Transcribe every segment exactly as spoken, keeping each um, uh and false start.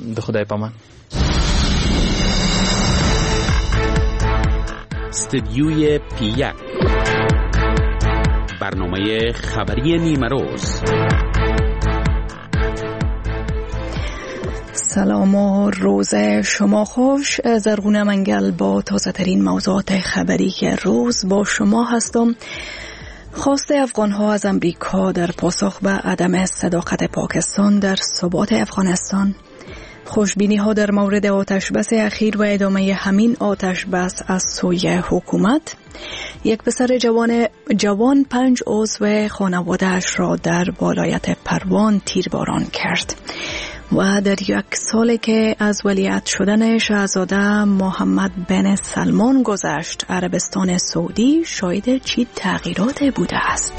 به خدای پامان. استدیوی پی یک، برنامه خبری نیمه روز. سلام و روز شما خوش. زرغونه منگل با تازه ترین موضوعات خبری روز با شما هستم. خواست افغان‌ها از امریکا در پاسخ به عدم صداقت پاکستان در ثبات افغانستان، خوشبینی‌ها در مورد آتش بس اخیر و ادامه همین آتش بس از سوی حکومت، یک پسر جوان جوان پنج عضو خانواده‌اش را در ولایت پروان تیرباران کرد و در یک سالی که از ولیعهد شدن شاهزاده محمد بن سلمان گذشت، عربستان سعودی شاهد چه تغییراتی بوده است؟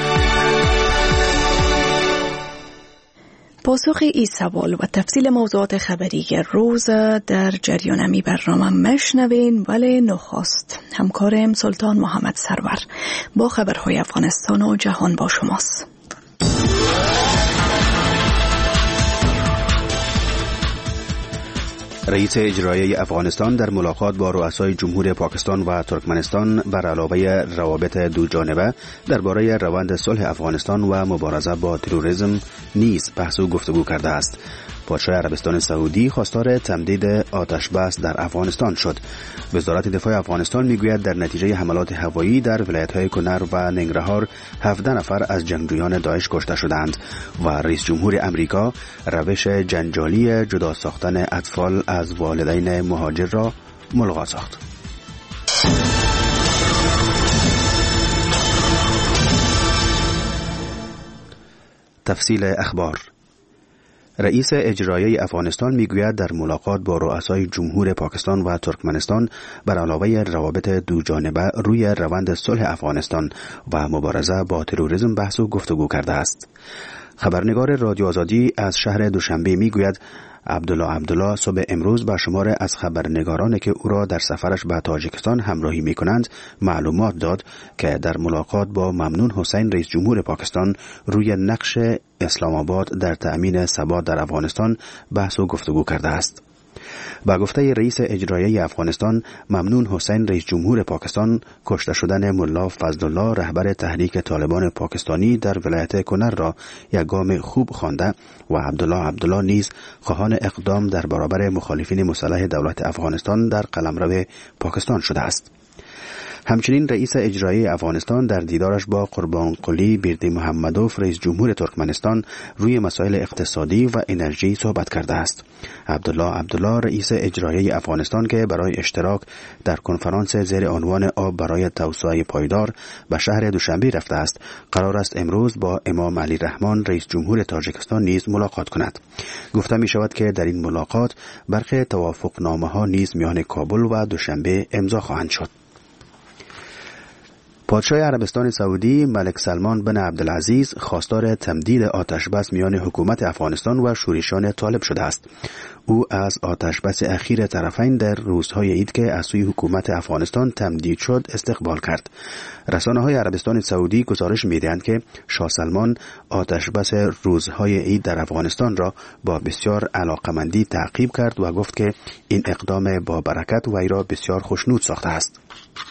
پاسخ این سوال و تفصیل موضوعات خبری روز در جریان می برنامه مشنوین، ولی نخست همکارم سلطان محمد سرور با خبرهای افغانستان و جهان با شماست. رئیس اجرایی افغانستان در ملاقات با رؤسای جمهور پاکستان و ترکمنستان بر علاوه روابط دو جانبه درباره روند صلح افغانستان و مبارزه با تروریسم نیز بحث و گفتگو کرده است. پادشاه عربستان سعودی خواستار تمدید آتش بس در افغانستان شد. وزارت دفاع افغانستان میگوید در نتیجه حملات هوایی در ولایت‌های کنر و ننگرهار هفده نفر از جنگجویان داعش کشته شدند و رئیس جمهور امریکا روش جنجالی جدا ساختن اطفال از والدین مهاجر را ملغا ساخت. تفصیل اخبار. رئیس اجرایی افغانستان میگوید در ملاقات با رؤسای جمهور پاکستان و ترکمنستان بر علاوه روابط دو جانبه روی روند صلح افغانستان و مبارزه با تروریسم بحث و گفتگو کرده است. خبرنگار رادیو آزادی از شهر دوشنبه میگوید عبدالله عبدالله صبح امروز با شمار از خبرنگارانی که او را در سفرش به تاجیکستان همراهی می کنند معلومات داد که در ملاقات با ممنون حسین رئیس جمهور پاکستان روی نقش اسلام آباد در تأمین ثبات در افغانستان بحث و گفتگو کرده است. با گفته رئیس اجرایی افغانستان، ممنون حسین رئیس جمهور پاکستان کشته شدن ملا فضلالله رهبر تحریک طالبان پاکستانی در ولایت کنر را یک گام خوب خوانده و عبدالله عبدالله نیز خواهان اقدام در برابر مخالفین مسلح دولت افغانستان در قلمرو پاکستان شده است. همچنین رئیس اجرایی افغانستان در دیدارش با قربان قلی بیردی محمدوف رئیس جمهور ترکمنستان روی مسائل اقتصادی و انرژی صحبت کرده است. عبدالله عبدالله رئیس اجرایی افغانستان که برای اشتراک در کنفرانس زیر عنوان آب برای توسعه پایدار به شهر دوشنبه رفته است، قرار است امروز با امام علی رحمان رئیس جمهور تاجیکستان نیز ملاقات کند. گفته می شود که در این ملاقات برخی توافقنامه‌ها نیز میان کابل و دوشنبه امضا خواهند شد. پادشاه عربستان سعودی ملک سلمان بن عبدالعزیز خواستار تمدید آتش بس میان حکومت افغانستان و شورشیان طالب شده است. او از آتش بس اخیر طرفین در روزهای عید که از سوی حکومت افغانستان تمدید شد استقبال کرد. رسانه‌های عربستان سعودی گزارش می‌دهند که شاه سلمان آتش بس روزهای عید در افغانستان را با بسیار علاقمندی تعقیب کرد و گفت که این اقدام با برکت وی را بسیار خوشنود ساخته است.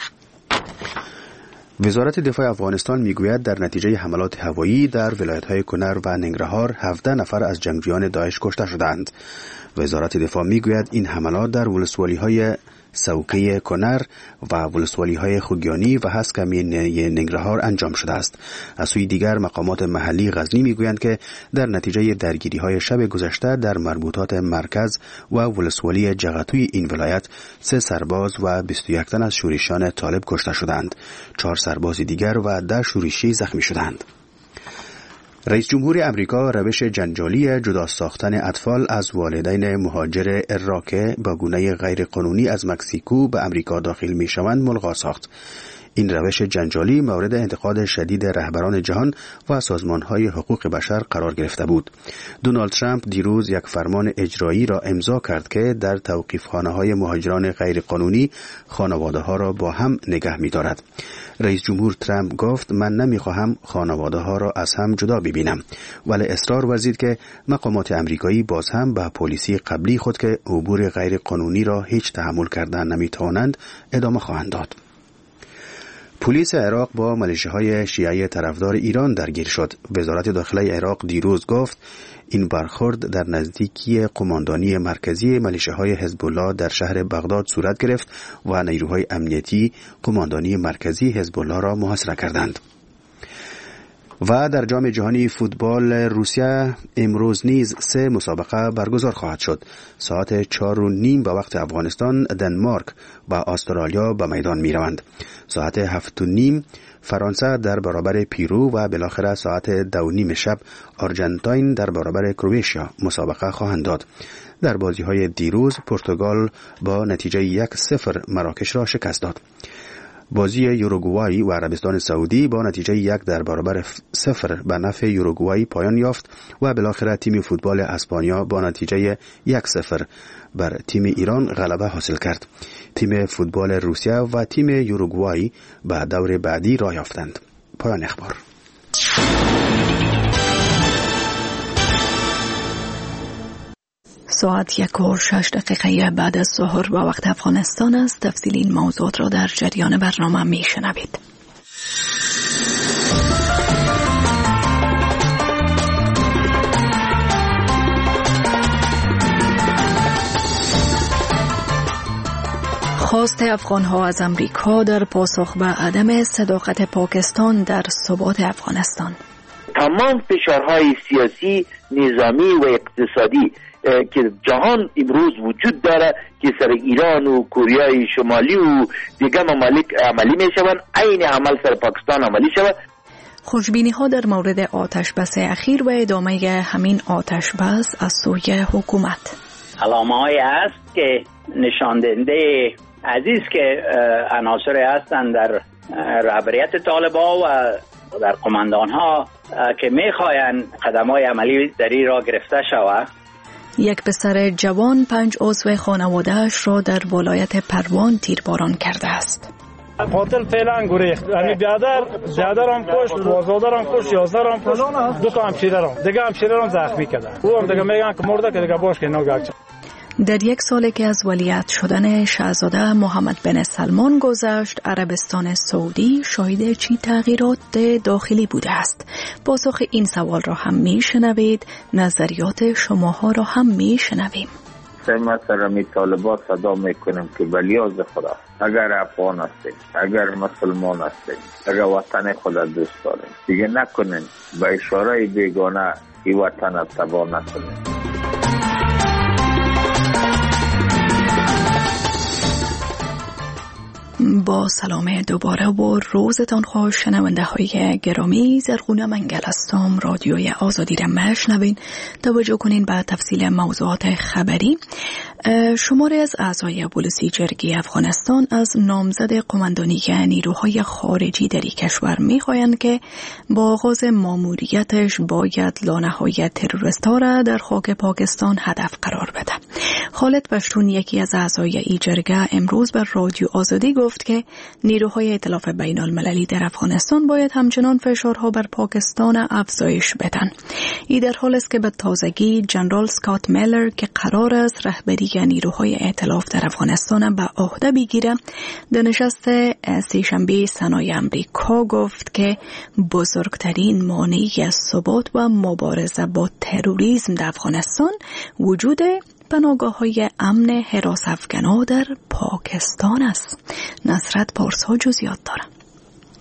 وزارت دفاع افغانستان میگوید در نتیجه حملات هوایی در ولایت‌های کنر و ننگرهار هفده نفر از جنگجویان داعش کشته شدند. وزارت دفاع میگوید این حملات در ولسوالی‌های سوقی کنر و ولسوالی‌های خوگیانی و هسکمی ننگرهار انجام شده است. از سوی دیگر مقامات محلی غزنی میگویند که در نتیجه درگیری‌های شب گذشته در مربوطات مرکز و ولسوالی جغتوی این ولایت سه سرباز و بیست و یک تن از شورشیان طالب کشته شدند. چهار سرباز دیگر و ده شورشی زخمی شدند. رئیس جمهور امریکا روش جنجالی جدا ساختن اطفال از والدین مهاجر عراق با گونه غیر قانونی از مکزیکو به امریکا داخل می شوند ملغا ساخت. این روش جنجالی مورد انتقاد شدید رهبران جهان و سازمان‌های حقوق بشر قرار گرفته بود. دونالد ترامپ دیروز یک فرمان اجرایی را امضا کرد که در توقیفخانه‌های مهاجران غیرقانونی خانواده‌ها را با هم نگه می‌دارد. رئیس جمهور ترامپ گفت من نمی‌خواهم خانواده‌ها را از هم جدا ببینم، ولی اصرار ورزید که مقامات امریکایی باز هم به پلیسی قبلی خود که عبور غیرقانونی را هیچ تحمل کردن نمی‌توانند ادامه خواهند داد. پلیس عراق با ملیشه‌های شیعه طرفدار ایران درگیر شد. وزارت داخله عراق دیروز گفت این برخورد در نزدیکی قماندانی مرکزی ملیشه‌های حزب الله در شهر بغداد صورت گرفت و نیروهای امنیتی قماندانی مرکزی حزب الله را محاصره کردند. و در جام جهانی فوتبال روسیه امروز نیز سه مسابقه برگزار خواهد شد. ساعت چهار و نیم به وقت افغانستان دنمارک و استرالیا به میدان می روند. ساعت هفت و نیم فرانسه در برابر پیرو و بالاخره ساعت دو و نیم شب آرژانتین در برابر کرواتیا مسابقه خواهند داد. در بازی های دیروز پرتغال با نتیجه یک صفر مراکش را شکست داد. بازی یوروگوای و عربستان سعودی با نتیجه یک در برابر صفر به نفع یوروگوای پایان یافت و بالاخره تیم فوتبال اسپانیا با نتیجه یک صفر بر تیم ایران غلبه حاصل کرد. تیم فوتبال روسیه و تیم یوروگوای به دور بعدی راه یافتند. پایان اخبار. ساعت یک و شش دقیقه بعد از ظهر با وقت افغانستان است. تفصیل این موضوعات را در جریان برنامه می شنوید. خواست افغان‌ها از امریکا در پاسخ به عدم صداقت پاکستان در ثبات افغانستان. تمام فشارهای سیاسی، نظامی و اقتصادی که جهان امروز وجود داره که سر ایران و کره شمالی و دیگر ممالک عملی می شوند، عین عمل سر پاکستان عملی شود. خوشبینی ها در مورد آتش بس اخیر و ادامه همین آتش بس از سوی حکومت. علامه های است که نشان دهنده عزیز که عناصر هستند در رهبریت طالبان و در قماندان ها که میخواین قدم های عملی در این را گرفته شود. یک پسر جوان پنج عضو خانواده‌اش را در ولایت پروان تیرباران کرده است. قاتل فعلا گریخت. یعنی بیادر بیادرم کش، وازادرم کش، یازدرم کش، دو تا همشیرم دیگه همشیرم زخمی کرده. او هم دیگه میگن که مرده که دیگه باش که نگاه. در یک سالی که از ولیعهد شدن شاهزاده محمد بن سلمان گذشت، عربستان سعودی شاهد چی تغییرات داخلی بوده است؟ پاسخ این سوال را هم میشنوید، نظریات شماها را هم میشنویم. ما سر می طالبات صدا میکنیم که بلیاز خدا، اگر افغان هستیم، اگر مسلمان هستیم، اگر وطن خدا دوست داریم، دیگه نکنیم به اشاره بیگانه این وطن را تباه نکنیم. با سلام دوباره و روزتان خوش شنونده های گرامی. زرغونه منگل هستم. رادیوی آزادی را میشنوین. توجه کنین به تفصیل موضوعات خبری. شماری از اعضای پلیسی جرگی افغانستان از نامزد قماندانی نیروهای خارجی در این کشور میخواهند که با آغاز ماموریتش باید لانه‌های تروریست‌ها را در خاک پاکستان هدف قرار بده. خالد پشتون یکی از اعضای این جرگه امروز بر رادیو آزادی گفت که نیروهای ائتلاف بین المللی در افغانستان باید همچنان فشارها بر پاکستان افزایش بدن. این در حال است که به تازگی جنرال اسکات میلر که قرار است رهبری نیروهای ائتلاف در افغانستان به عهده بگیره، در نشست سه‌شنبه سنای امریکا گفت که بزرگترین مانع ثبات و مبارزه با تروریسم در افغانستان وجود پناهگاه‌های امن حراس افغان‌ها در پاکستان است. نصرت پارسا جزئیات دارد.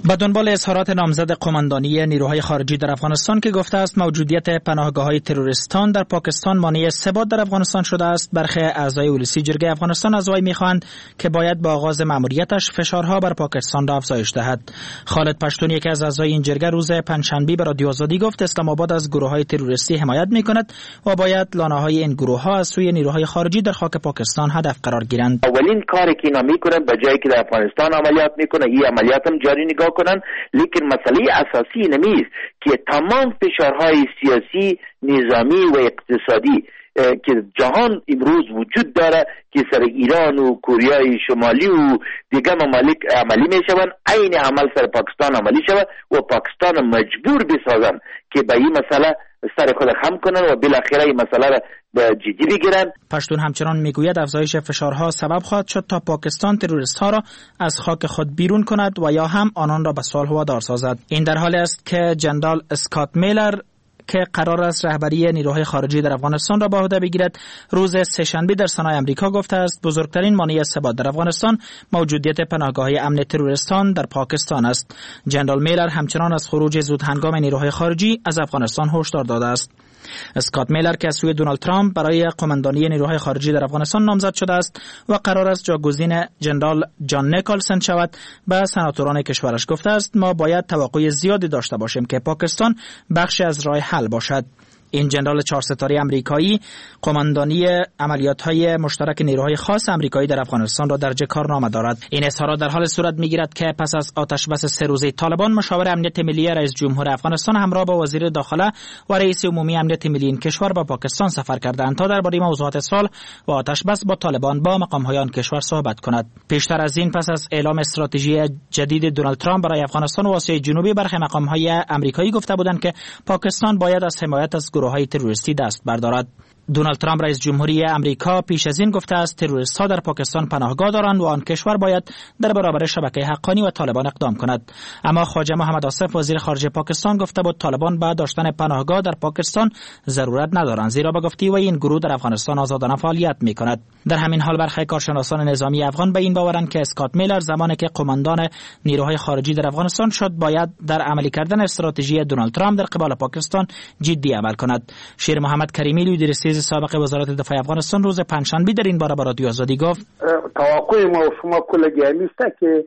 به دنبال اظهارات نامزد قماندانی نیروهای خارجی در افغانستان که گفته است موجودیت پناهگاه‌های تروریستان در پاکستان مانع ثبات در افغانستان شده است، برخی اعضای ولسی جرگه افغانستان از وی می‌خواهند که باید با آغاز مأموریتش فشارها بر پاکستان را افزایش دهد. خالد پشتون، یکی از اعضای این جرگه، روز پنجشنبه به رادیو آزادی گفت اسلام آباد از گروه‌های تروریستی حمایت می‌کند و باید لانه‌های این گروه‌ها از سوی نیروهای خارجی در خاک پاکستان هدف قرار گیرند. اولین کاری که اینا میکنن به جایی که در افغانستان عملیات میکنه، این عملیات هم جاری نگاه کنن، لیکن مسئله اساسی نمیست که تمام فشارهای سیاسی، نظامی و اقتصادی که جهان امروز وجود داره که سر ایران و کره شمالی و دیگه ممالک عملی میشوند، عین عمل سر پاکستان عملی شود و پاکستان مجبور بسازن که به این مسئله سر خود خم کنن و بالاخره این مسئله را به جدی بگیرن. پشتون همچنان میگوید افزایش فشارها سبب خواهد شد تا پاکستان تروریست ها را از خاک خود بیرون کند و یا هم آنان را به صلح وادار سازد. این در حالی است که جنرال اسکات میلر که قرار است رهبری نیروهای خارجی در افغانستان را به عهده بگیرد، روز سه‌شنبه در سنای آمریکا گفته است بزرگترین مانع ثبات در افغانستان موجودیت پناهگاه‌های امن تروریستان در پاکستان است. جنرال میلر همچنان از خروج زود هنگام نیروهای خارجی از افغانستان هشدار داده است. اسکات میلر که از سوی دونالد ترامپ برای قماندانی نیروهای خارجی در افغانستان نامزد شده است و قرار است جاگزین جنرال جان نیکلسن شود، به سناتوران کشورش گفته است ما باید توقع زیادی داشته باشیم که پاکستان بخشی از راه حل باشد. این جنرال چهار ستاره آمریکایی قماندانی عملیات‌های مشترک نیروهای خاص آمریکایی در افغانستان را درجه کارنامه دارد. این اظهارات در حال صورت می‌گیرد که پس از آتش بس سه روزه طالبان، مشاور امنیت ملی رئیس جمهور افغانستان همراه با وزیر داخله و رئیس عمومی امنیت ملی این کشور به پاکستان سفر کردند تا درباره موضوعات صلح و آتش بس با طالبان با مقام‌های آن کشور صحبت کند. پیشتر از این، پس از اعلام استراتژی جدید دونالد ترامپ برای افغانستان و آسیای جنوبی، برخی مقام‌های آمریکایی گفته بودند که پاکستان باید از حمایت از گروه‌های تروریستی دست بردارد. دونالد ترامپ رئیس جمهوری امریکا پیش از این گفته است تروریست‌ها در پاکستان پناهگاه دارند و آن کشور باید در برابر شبکه حقانی و طالبان اقدام کند. اما خواجه محمد آصف وزیر خارجه پاکستان گفته بود طالبان به داشتن پناهگاه در پاکستان ضرورت ندارند، زیرا به گفته وی این گروه در افغانستان آزادانه فعالیت می‌کند. در همین حال برخی کارشناسان نظامی افغان به این باورند که اسکات میلر زمانی که قماندان نیروهای خارجی در افغانستان شد باید در عملی کردن استراتژی دونالد ترامپ در قبال پاکستان جدی عمل کند. شیر محمد کریمی، لیدر سابق وزارت دفاع افغانستان، روز پنجشنبه در این باره با رادیو آزادی گفت توقع ما و شما کلگی همیسته که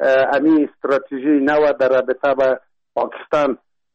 امی استراتژی نو در رابطه با پاکستان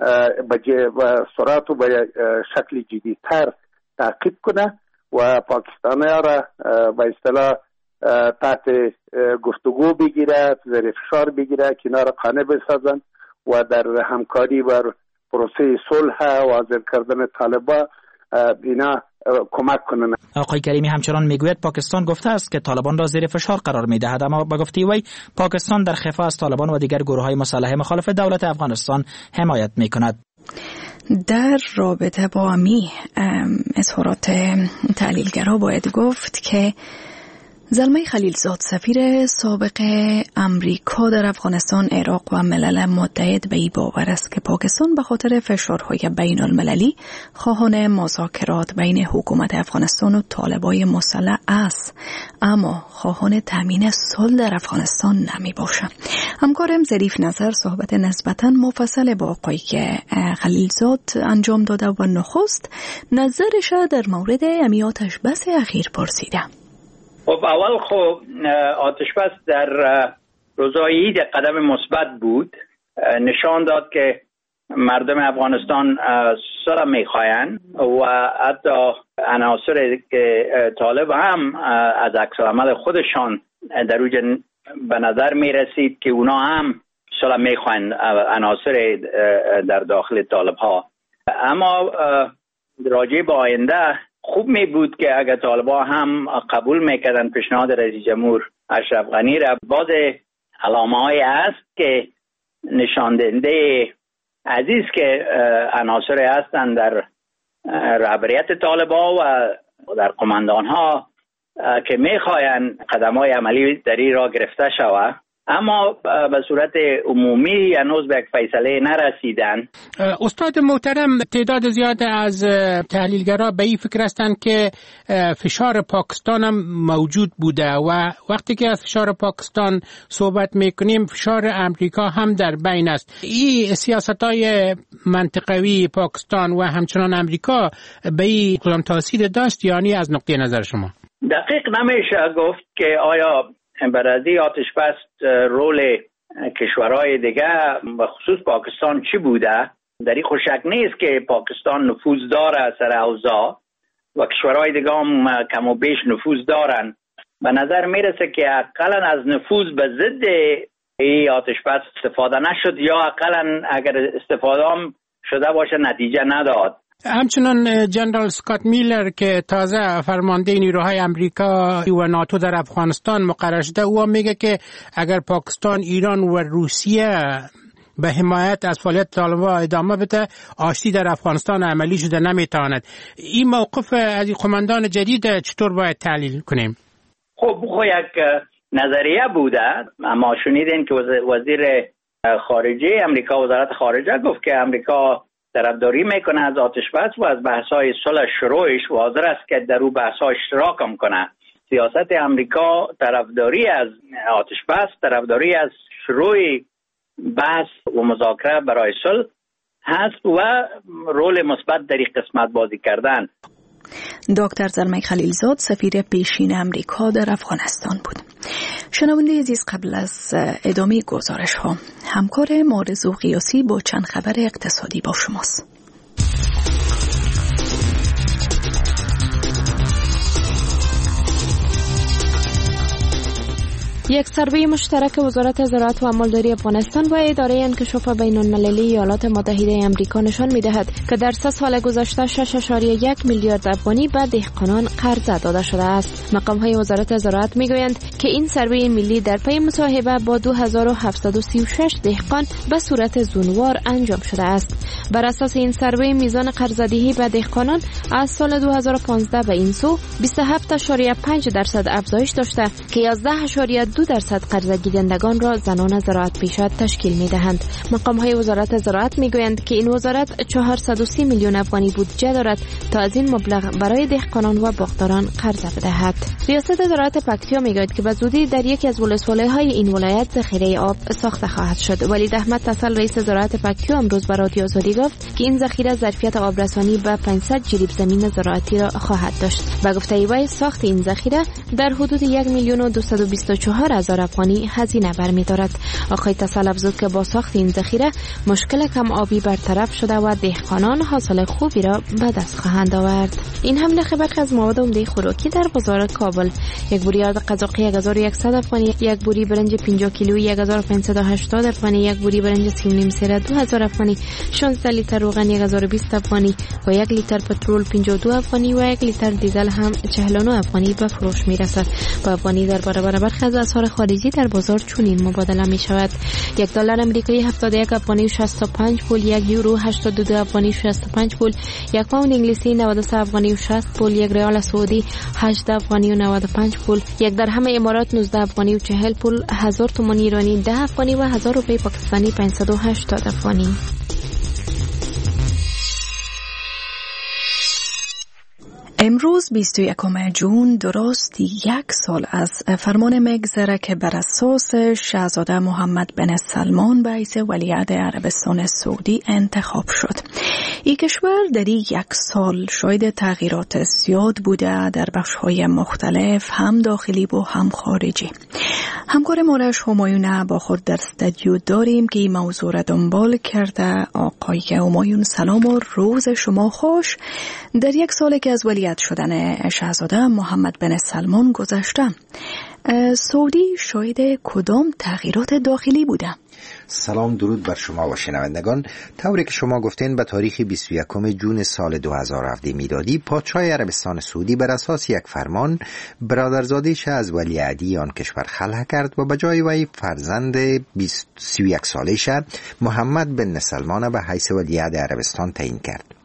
به سرعت و به شکل جدی تر تعقیب کنه و پاکستانی ها را به اصطلاح تحت گفتگو بگیره، زیر فشار بگیره، کنار قانع بسازن و در همکاری بر پروسه صلح و حاضر کردن طالبان اینا کمک کنن. آقای کریمی همچنان میگوید پاکستان گفته است که طالبان را زیر فشار قرار میدهد، اما به گفته وی پاکستان در خفا از طالبان و دیگر گروه‌های مسلح مخالف دولت افغانستان حمایت میکند. در رابطه با امی اظهارات تحلیلگرا باید گفت که زلمه خلیلزاد، سفیر سابق امریکا در افغانستان، عراق و ملل متحد به این باور است که پاکستان به خاطر فشارهای بین المللی خواهان مذاکرات بین حکومت افغانستان و طالبای مسلح است، اما خواهان تامین صلح در افغانستان نمی باشد. همکارم ظریف نظر صحبت نسبتاً مفصل با آقای خلیلزاد انجام داده و نخست نظرش در مورد امی آتش بس اخیر پرسیده. خب اول خب آتش بس در روزهای عید قدم مثبت بود، نشان داد که مردم افغانستان صلح میخواین و حتی عناصر که طالب هم از عکس‌العمل خودشان در اوج به نظر میرسید که اونا هم صلح میخواین، عناصر در داخل طالب ها. اما راجع به آینده خوب می بود که اگر طالبان هم قبول میکردن پیشنهاد رئیس جمهور اشرف غنی را، باز علامه های است که نشان دهنده عزیز که عناصر هستند در رهبریت طالبان و در قماندان ها که میخواین قدم های عملی در این را گرفته شود اما به صورت عمومی هنوز به یک فیصله نرسیدن. استاد محترم، تعداد زیاد از تحلیلگرا به این فکر هستند که فشار پاکستان هم موجود بوده و وقتی که از فشار پاکستان صحبت میکنیم فشار امریکا هم در بین است. این سیاست‌های منطقوی پاکستان و همچنان امریکا به این کدام تاثیر داشت، یعنی از نقطه نظر شما؟ دقیق نمیشه گفت که آیا برازی آتش بس رول کشورهای دیگه و خصوص پاکستان چی بوده. در این خوشک نیست که پاکستان نفوذ داره سر اوضاع و کشورهای دیگه هم کم و بیش نفوذ دارن. به نظر میرسه که اقلا از نفوذ به ضد این آتش بس استفاده نشد یا اقلا اگر استفاده هم شده باشه نتیجه نداد. همچنان جنرال اسکات میلر که تازه فرمانده نیروهای امریکا و ناتو در افغانستان مقرر شده، او میگه که اگر پاکستان، ایران و روسیه به حمایت از فعالیت طالبان ادامه بده، آشتی در افغانستان عملی شده نمیتواند. این موقف از این قماندان جدید چطور باید تحلیل کنیم؟ خب خب یک نظریه بوده، اما شنیدین که وزیر خارجه امریکا، وزارت خارجه گفت که امریکا طرفداری میکنه از آتش بس و از بحث‌های صلح شروعش و حاضر است که در اون بحث‌ها اشتراک هم کنه. سیاست امریکا طرفداری از آتش بس، طرفداری از شروع بحث و مذاکره برای صلح هست و رول مثبت در این قسمت بازی کردن. دکتر زلمه خلیلزاد، سفیر پیشین امریکا در افغانستان بود. شنونده عزیز، قبل از ادامه گزارش ها، همکار مارزو قیاسی با چند خبر اقتصادی با شماست. یک سروی مشترک وزارت زراعت و امالداری افغانستان و اداره انکشاف بین المللی ایالات متحده آمریکا نشان می‌دهد که در سه سال گذشته شش ممیز یک میلیارد افغانی به دهقانان قرضه داده شده است. مقام‌های وزارت زراعت می‌گویند که این سروی ملی در پی مصاحبه با دو هزار و هفتصد و سی و شش دهقان به صورت زونوار انجام شده است. بر اساس این سروی میزان قرضه‌دهی به دهقانان از سال دو هزار و پانزده به این سو بیست و هفت ممیز پنج درصد افزایش داشته که یازده ممیز دو درصد قرضه گیرندگان را زنان زراعت پیشه تشکیل می‌دهند. مقام‌های وزارت زراعت می‌گویند که این وزارت چهارصد و سی میلیون افغانی بودجه دارد تا از این مبلغ برای دهقانان و باغداران قرضه بدهد. ریاست زراعت پکتیا می‌گوید که به زودی در یکی از ولسوالی‌های این ولایت ذخیره آب ساخته خواهد شد. ولید احمد تسل، رئیس زراعت پکتیا، امروز به رادیو آزادی گفت که این ذخیره ظرفیت آبرسانی به پانصد جریب زمین زراعتی را خواهد داشت. به گفته وی ساخت این ذخیره در حدود یک میلیون و دویست و بیست و چهار هزار افغانی هزینه برمی‌دارد. آقای تسل افزود که با ساخت این ذخیره مشکل کم آبی برطرف شده و دهقانان حاصل خوبی را به دست خواهند آورد. این هم خبر از مواد عمده خوراکی در بازار کابل. یک بوری آرد قزاقی یک هزار و صد افغانی، یک بوری برنج پنجاه کیلویی یک هزار و پانصد و هشتاد افغانی، یک بوری برنج سی و نیم سره دو هزار افغانی، شانزده لیتر روغن یک هزار و بیست افغانی و یک لیتر پترول پنجاه و دو افغانی و یک لیتر دیزل هم چهل و نه افغانی به فروش می‌رسد. با افغانی در برابر برخی از اسعار خارجی در بازار چنین مبادله می شود. یک دلار آمریکایی هفتاد و یک افغانی و شصت و پنج پول، یک یورو هشتاد و دو افغانی و شصت و پنج پول، یک پوند انگلیسی نود و سه افغانی و شصت پول، یک ریال سعودی هجده افغانی و نود و پنج پول، یک درهم امارات نوزده افغانی و چهل پول، هزار تومان ایرانی ده افغانی و هزار روپیه پاکستانی پانصد و هشتاد افغانی. امروز بیست و یکم جون درست یک سال از فرمان میگذره که بر اساس شاهزاده محمد بن سلمان به حیث ولیعهد عربستان سعودی انتخاب شد. این کشور در یک سال شاید تغییرات زیاد بوده در بخش‌های مختلف، هم داخلی و هم خارجی. همکار مارش همایون با خود در استودیو داریم که این موضوع را دنبال کرده. آقای همایون سلام و روز شما خوش. در یک سال که از ولیعهد شدن شاهزاده محمد بن سلمان گذشته، سعودی شاهد کدام تغییرات داخلی بوده؟ سلام، درود بر شما و شنوندگان. طوری که شما گفتین، به تاریخ بیست و یکم جون سال دو هزار و هفده میلادی پادشاه عربستان سعودی بر اساس یک فرمان برادرزادیش از ولیعهدی آن کشور خلع کرد و به جای وی فرزند سی و یک سالش محمد بن سلمان به حیث ولیعهد عربستان تعیین کرد.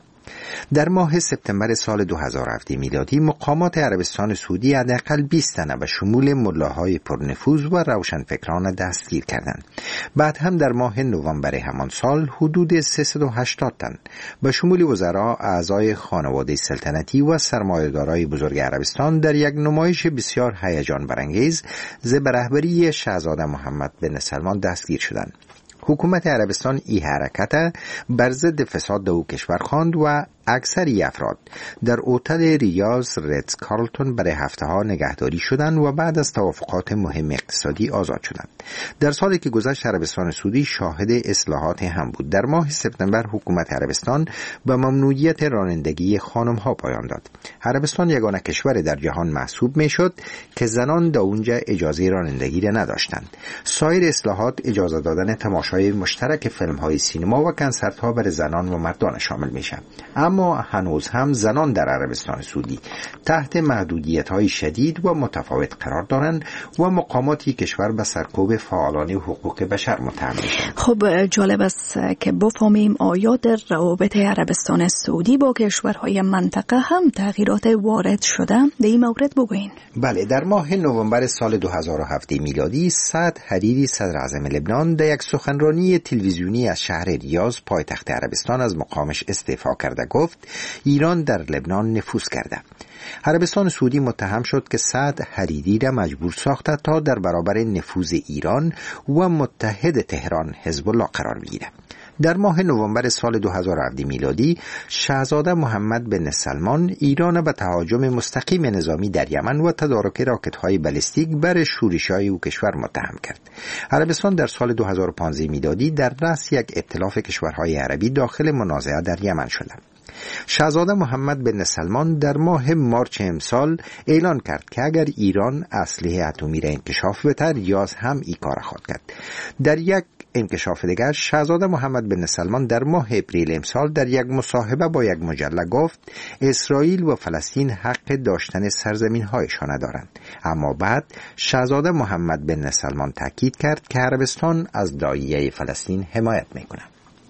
در ماه سپتامبر سال دو هزار و هفت میلادی مقامات عربستان سعودی حداقل بیست تن و شمول ملاهای پرنفوذ و روشنفکران دستگیر کردند. بعد هم در ماه نوامبر همان سال حدود سیصد و هشتاد تن به شمول وزرا، اعضای خانواده سلطنتی و سرمایه‌دارای بزرگ عربستان در یک نمایش بسیار هیجان برانگیز زیر رهبری شاهزاده محمد بن سلمان دستگیر شدند. حکومت عربستان ای حرکت بر ضد فساد در او کشور خواند و اکثری افراد در هتل ریاض ریتز کارلتون برای هفته ها نگهداری شدند و بعد از توافقات مهم اقتصادی آزاد شدند. در سالی که گذشت عربستان سعودی شاهد اصلاحات هم بود. در ماه سپتامبر حکومت عربستان به ممنوعیت رانندگی خانم ها پایان داد. عربستان یگانه کشور در جهان محسوب می شد که زنان در اونجا اجازه رانندگی را نداشتند. سایر اصلاحات اجازه دادن تماشای مشترک فیلم های سینما و کنسرت ها برای زنان و مردان شامل میشه. اما هنوز هم زنان در عربستان سعودی تحت محدودیت‌های شدید و متفاوت قرار دارند و مقامات کشور به سرکوب فعالان حقوق بشر متهم میشن. خب جالب است که بفهمیم آیا در روابط عربستان سعودی با کشورهای منطقه هم تغییرات وارد شده؟ در این مورد بگوین. بله، در ماه نوامبر سال دو هزار و هفت میلادی سعد حریری صدر اعظم لبنان در یک سخنرانی تلویزیونی از شهر ریاض پایتخت عربستان از مقامش استعفا کرده گفت ایران در لبنان نفوذ کرده. عربستان سعودی متهم شد که سعد حریری را مجبور ساخته تا در برابر نفوذ ایران و متحد تهران حزب الله قرار بگیره. در ماه نوامبر سال دو هزار و هفت میلادی شاهزاده محمد بن سلمان ایران به تهاجم مستقیم نظامی در یمن و تدارک راکت‌های بالستیک بر شورش‌های او کشور متهم کرد. عربستان در سال دو هزار و پانزده میلادی در رأس یک ائتلاف کشورهای عربی داخل منازعه در یمن شد. شاهزاده محمد بن سلمان در ماه مارچ امسال اعلان کرد که اگر ایران اسلحه اتمی را انکشاف بده ریاض هم این کار خواهد کرد. در یک انکشاف دیگر شاهزاده محمد بن سلمان در ماه اپریل امسال در یک مصاحبه با یک مجله گفت اسرائیل و فلسطین حق داشتن سرزمین هایشان دارند. اما بعد شاهزاده محمد بن سلمان تاکید کرد که عربستان از داعیه فلسطین حمایت می‌کند.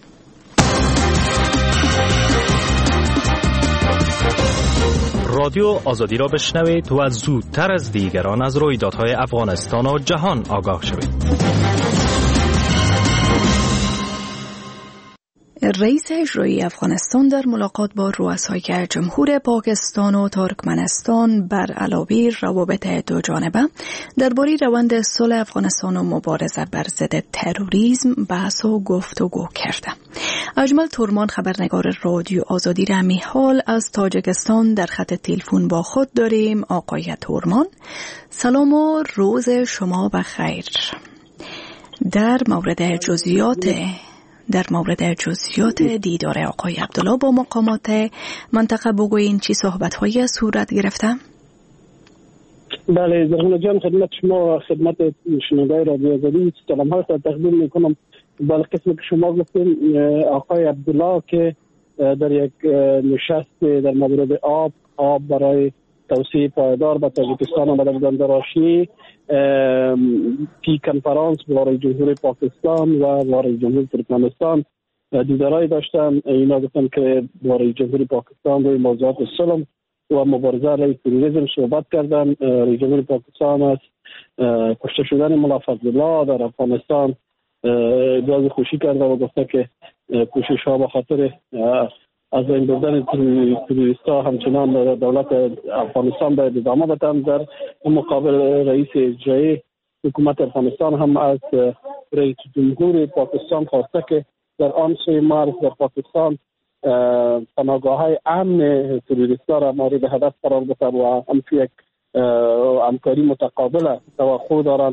رادیو آزادی را بشنوید و زودتر از دیگران از رویدادهای افغانستان و جهان آگاه شوید. رئیس اجرایی افغانستان در ملاقات با رؤسای جمهور پاکستان و ترکمنستان بر علاوه روابط دو جانبه درباره روند صلح افغانستان و مبارزه بر ضد تروریسم بحث و گفتگو کرده. اجمل تورمان خبرنگار رادیو آزادی را می حال از تاجیکستان در خط تلفن با خود داریم. آقای تورمان سلام و روز شما بخیر. در مورد جزئیات در مورد جزئیات دیدار آقای عبدالله با مقامات منطقه بگوین چی صحبت‌هایی صورت گرفته؟ بله زرغونه جان، خدمت شما خدمت شنوندگان رادیو آزادی سلام‌های خود تقدیم می‌کنم. بالا قسمی که شما گفتین آقای عبدالله که در یک نشست در مورد آب آب برای توسعه پایدار به تاجیکستان آمده بودند در آشتی پی کنفرانس با رئیس جمهور پاکستان و با رئیس جمهور ترکمنستان دیدارایی داشتن. اینا گفتن که با رئیس جمهور پاکستان روی موضوعات صلح و مبارزه علیه تروریسم صحبت کردن. رئیس جمهور پاکستان از کشته شدن ملا فضلالله در افغانستان ابراز خوشی کرده و گفته که کوشش ها به خاطر از این بردن تروریست ها همچنان دولت افغانستان باید ادامه بدن. در مقابل رئیس اجرایی حکومت افغانستان هم از رئیس جمهور پاکستان خواسته که در آن سوی مرز در پاکستان پناهگاه های امن تروریست ها را مورد هدف قرار بده و همچون یک همکاری متقابل توقع دارند.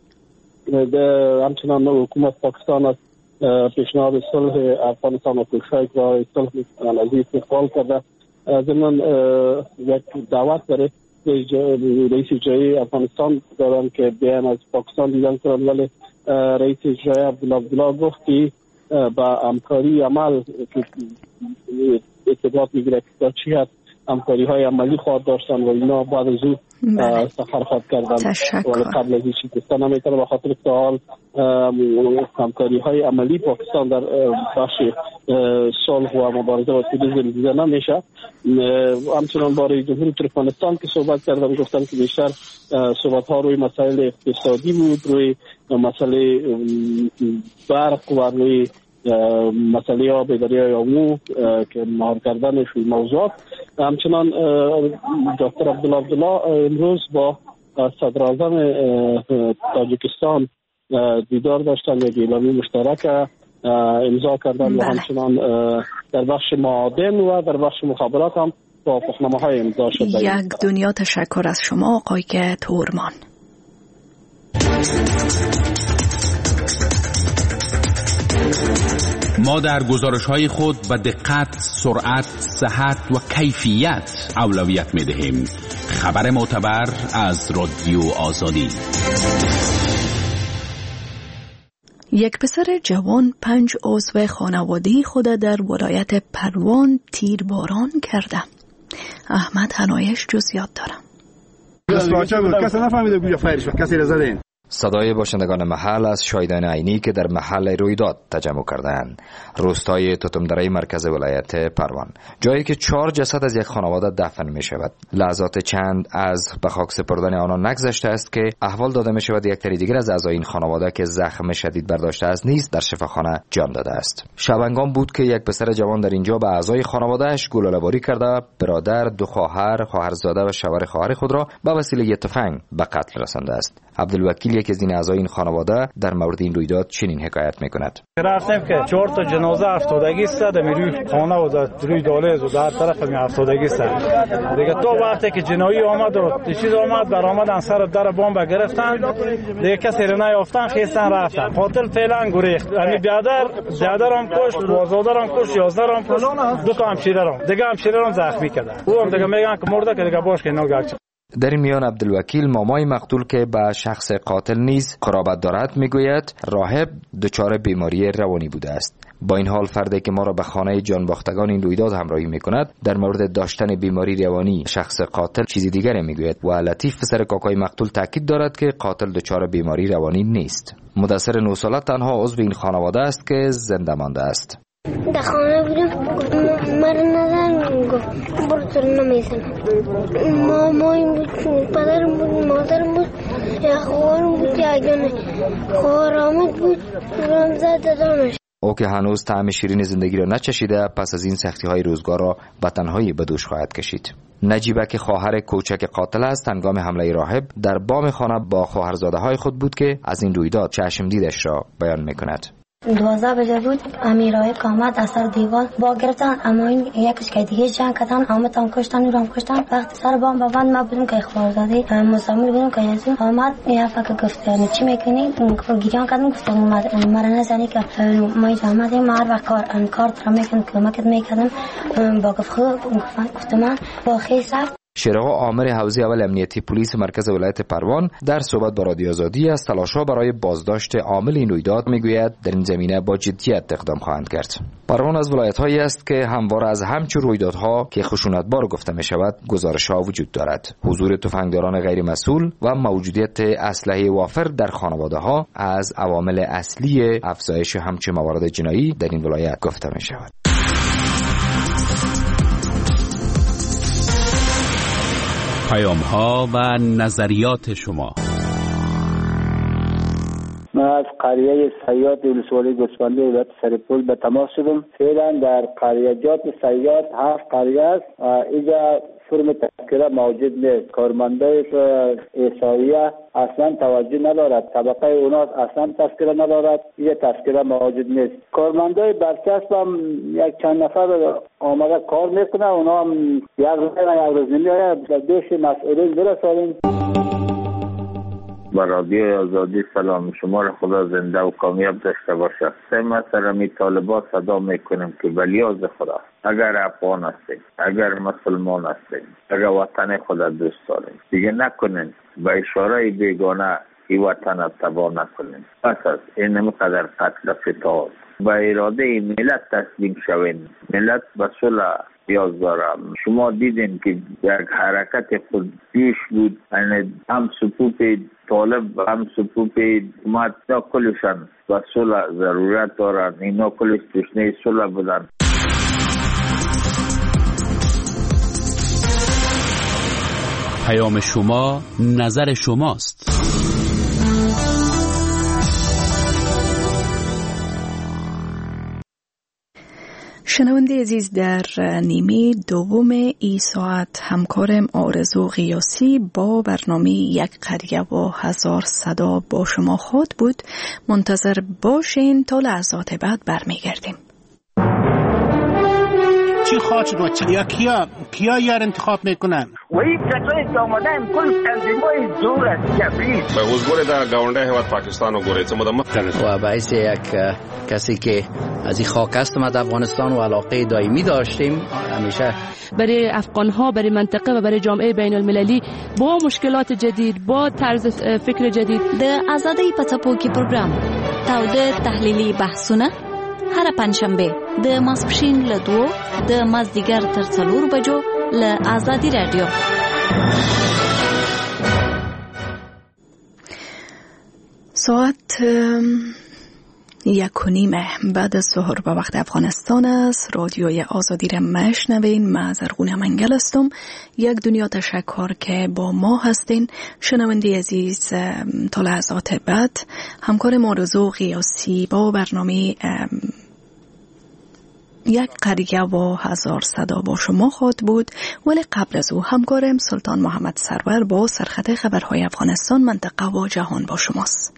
همچنان حکومت پاکستان از پیشنهاد صلح افغانستان و کوشش برای صلح عزیز استقبال کرده. ضمن یک دعوت برای رئیس اجرایی افغانستان دارن که بیان از پاکستان دیدن کنند، ولی رئیس اجرایی عبدالله عبدالله گفت که با همکاری عمل که ارتباط میگیره که در چی هست همکاری های عملی خواهد داشتن و اینا بعد از او سفر خواهد کردم. تشکر. ولی قبل از این چیز گفتن نمیتونه به خاطر سوال همکاری های عملی پاکستان در بخش صلح و مبارزه و تروریسم دیده نمیشه. همچنان برای جمهوری ترکمنستان که صحبت کردم گفتن که بیشتر صحبت ها روی مسائل اقتصادی بود، روی مسئله برق و روی مسئله آب دریای آمو که مهار کردنش موضوعات. همچنان دکتر عبدالله عبدالله امروز با صدر اعظم تاجیکستان دیدار داشتن، یک اعلامیه مشترک امضا کردن و همچنان در بخش معادن و در بخش مخابرات هم توافقنامه های امضا شد. یک دنیا تشکر از شما آقای تورمان. ما در گزارش‌های خود به دقت، سرعت، صحت و کیفیت اولویت می‌دهیم. خبر معتبر از رادیو آزادی. یک پسر جوان پنج عضو خانواده خود در ولایت پروان تیرباران کرده. احمد حنایش جزئیات دارم. کسی نفهمیده گویا فایرش کسی را زدین. صدای باشندگان محل از شاهدان عینی که در محل رویداد تجمع کردند. روستای توتمدره مرکز ولایت پروان، جایی که چهار جسد از یک خانواده دفن می شود. لحظات چند از به خاک سپردن آنان نگذشته است که احوال داده می شود یک تری دیگر از اعضای این خانواده که زخم شدید برداشته است نیز در شفاخانه جان داده است. شبانگام بود که یک پسر جوان در اینجا به اعضای خانواده‌اش گلوله‌باری کرده، برادر، دو خواهر، خواهرزاده و شوهر خواهر خود را به وسیله تفنگ به قتل رسانده است. عبدالوکیل یکی از این اعضای این خانواده در مورد این رویداد چنین حکایت میکند. رفتیم که چهار تا جنازه افتادگی است در روی خانه و در روی دالز و در طرف می افتادگی است. دیگه تو وقتی که جنایی آمد و چیز آمد در آمدن سر در بمب گرفتن، دیگه کسی را نیافتن، خیستن رفتن. قاتل فعلا گریخت. یعنی برادر برادرم کشت، وازادرم کشت، یازدرم کشت، دو تا همشیره‌ام دیگه همشیره‌ام زخمی کردن. او هم دیگه میگن که مرده که دیگه باش که نوگاچ. در این میان عبدالوکیل مامای مقتول که به شخص قاتل نیز قرابت دارد میگوید راهب دچار بیماری روانی بوده است. با این حال فردی که ما را به خانه جانباختگان این رویداد همراهی میکند در مورد داشتن بیماری روانی شخص قاتل چیزی دیگری میگوید و لطیف پسر کاکای مقتول تاکید دارد که قاتل دچار بیماری روانی نیست. مدثر نه ساله تنها عضو این خانواده است که زنده مانده است. در خانه بودم مرا نزن گفت برو تو نمیزنم. مامایم بود، پدرم بود، مادرم بود، یا خواهرم بود، یا جانه خواهر آمد بود رام زد دادانش. او که هنوز طعم شیرین زندگی را نچشیده پس از این سختی های روزگار را به تنهایی به دوش خواهد کشید. نجیبه که خواهر کوچک قاتل است هنگام حمله راهب در بام خانه با خواهرزاده های خود بود که از این رویداد چشم دیدش را بیان میکند. دوازده بجه بود امیرای که آمد از سر دیوار با گرفتن، اما این یکش که دیگه جنگ کردن آمد هم کشتن او هم کشتن. وقتی سر بام ببند ما بودیم که خواهرزاده مستعمل بودیم که یزو آمد یه فکر گفت چی میکنی؟ گریان کردم گفتم مرا نزنی که ما اینجا آمدیم ما هر وقت کار کار را میکنم کمکت میکردم. با گفت خوب گفتم من با خیس رفت. شیرآقا عامر حوزی اول امنیتی پلیس مرکز ولایت پروان در صحبت با رادیو آزادی از تلاش‌ها برای بازداشت عامل این رویداد میگوید در این زمینه با جدیت اقدام خواهند کرد. پروان از ولایت‌هایی است که همواره از همچون رویدادها که خشونت‌بار گفته می‌شود گزارش‌ها وجود دارد. حضور تفنگداران غیر مسئول و موجودیت اسلحه وافر در خانواده‌ها از عوامل اصلی افزایش همچون موارد جنایی در این ولایت گفته می‌شود. پیام ها و نظریات شما. من از قریه سیاد ولسوالی گوسفندی ولایت سرپل به تماس شدم. فعلا در قریه‌جات سیاد هفت قریه است. اینجا فرم تذکره موجود نیست. کارمندای احصاییه اصلا توجه ندارد. طبقه اونا اصلا تذکره ندارد. اینجا تذکره موجود نیست. کارمندای برچسب هم یک چند نفر آمده کار میکنه. اونا هم یک روز یک روز نمیآید. در دوش مسئولین برسانیم. با رادیو آزادی سلام شما را خدا زنده و کامیاب داشته باشد. سه مسئله می طالبات صدا میکنیم که بلیاز خدا اگر افغان هستیم، اگر مسلمان هستیم، اگر وطن خدا دوست داریم دیگه نکنین به اشاره بیگانه ای وطن را تباه نکنین. پس از این مقدر قتل فتاد به اراده ملت تسلیم شوین. ملت به صلح احتیاج دارم. شما دیدین که یک حرکت خودجوش بود، یعنی هم صفوف طالب هم صفوف حکومت کلشان و صلح ضرورت دارن، اینا کلش تشنه صلح بودن. پیام شما، نظر شماست. شنونده عزیز، در نیمه دوم ای ساعت همکارم آرزو قیاسی با برنامه یک قریه و هزار صدا با شما خود بود. منتظر باشین تا لحظات بعد برمیگردیم. چی خواهد شد و چی؟ یا کیا کیا یار انتخاب میکنن؟ و این کسایی که آمدن کل تنظیمای زور است کبریت به حضور در گاونده هیواد پاکستان و گوره چه و باعث یک کسی که از این خاک است ما در افغانستان و علاقه دائمی داشتیم همیشه برای افغان ها، برای منطقه و برای جامعه بین المللی با مشکلات جدید، با طرز فکر جدید. د آزادۍ په څپو کې پروګرام تاوده تحلیلي بحثونه هر پنځشنبه د ماسپښین له دوو د مازدیګر تر څلور بجو له آزادی رادیو. ساعت یک و نیمه بعد از ظهر به وقت افغانستان است. رادیوی آزادی را مشنوین. من زرغونه منگل هستم. یک دنیا تشکر که با ما هستین. شنونده عزیز، تا لحظات بعد همکار آرزو قیاسی با برنامه یک قریه و هزار صدا با شما خود بود، ولی قبل از او همکارم سلطان محمد سرور با سرخط خبرهای افغانستان، منطقه و جهان با شماست.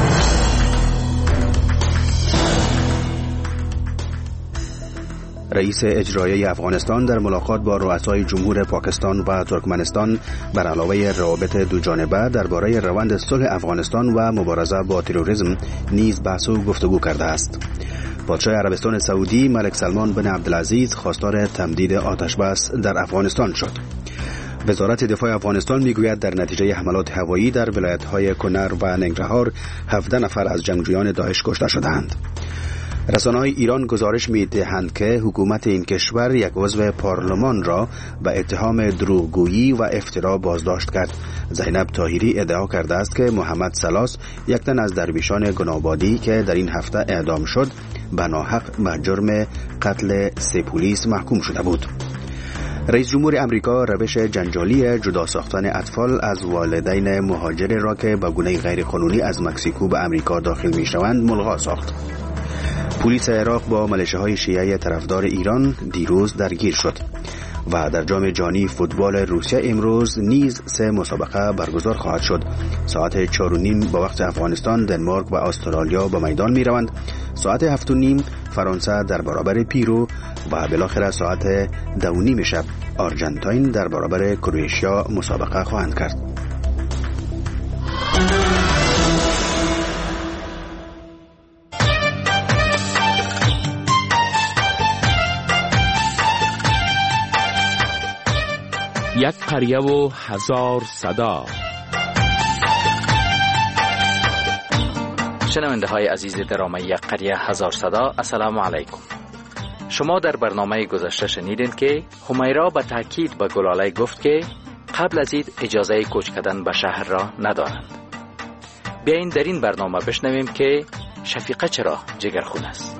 رئیس اجرایی افغانستان در ملاقات با رؤسای جمهور پاکستان و ترکمنستان بر علاوه روابط دوجانبه درباره روند صلح افغانستان و مبارزه با تروریسم نیز بحث و گفتگو کرده است. پادشاه عربستان سعودی ملک سلمان بن عبدالعزیز خواستار تمدید آتش بس در افغانستان شد. وزارت دفاع افغانستان میگوید در نتیجه حملات هوایی در ولایت‌های کنر و ننگرهار هفده نفر از جنگجویان داعش کشته شدند. رسانه‌های ایران گزارش می‌دهند که حکومت این کشور یک عضو پارلمان را به اتهام دروغگویی و افترا بازداشت کرد. زینب طاهری ادعا کرده است که محمد سلاس، یک تن از درویشان گنابادی که در این هفته اعدام شد، به ناحق به جرم قتل سه پلیس محکوم شده بود. رئیس جمهور امریکا روش جنجالی جدا ساختن اطفال از والدین مهاجر را که به گونه غیرقانونی از مکزیکو به امریکا داخل می‌شوند ملغا ساخت. پلیس عراق با ملیشه‌های شیعه طرفدار ایران دیروز درگیر شد. و در جام جهانی فوتبال روسیه امروز نیز سه مسابقه برگزار خواهد شد. ساعت چهار و نیم با وقت افغانستان دنمارک و استرالیا به میدان می روند. ساعت هفت و نیم فرانسه در برابر پیرو و بالاخره ساعت دو و نیم شب آرژانتین در برابر کرواتیا مسابقه خواهند کرد. یک قریه و هزار صدا. شنونده های عزیز درامه یک قریه هزار صدا، السلام علیکم. شما در برنامه گذشته شنیدین که همیرا به تاکید به گلاله گفت که قبل از این اجازه کوچ کردن به شهر را ندارند. بیاین در این برنامه بشنویم که شفیقه چرا جگرخون است.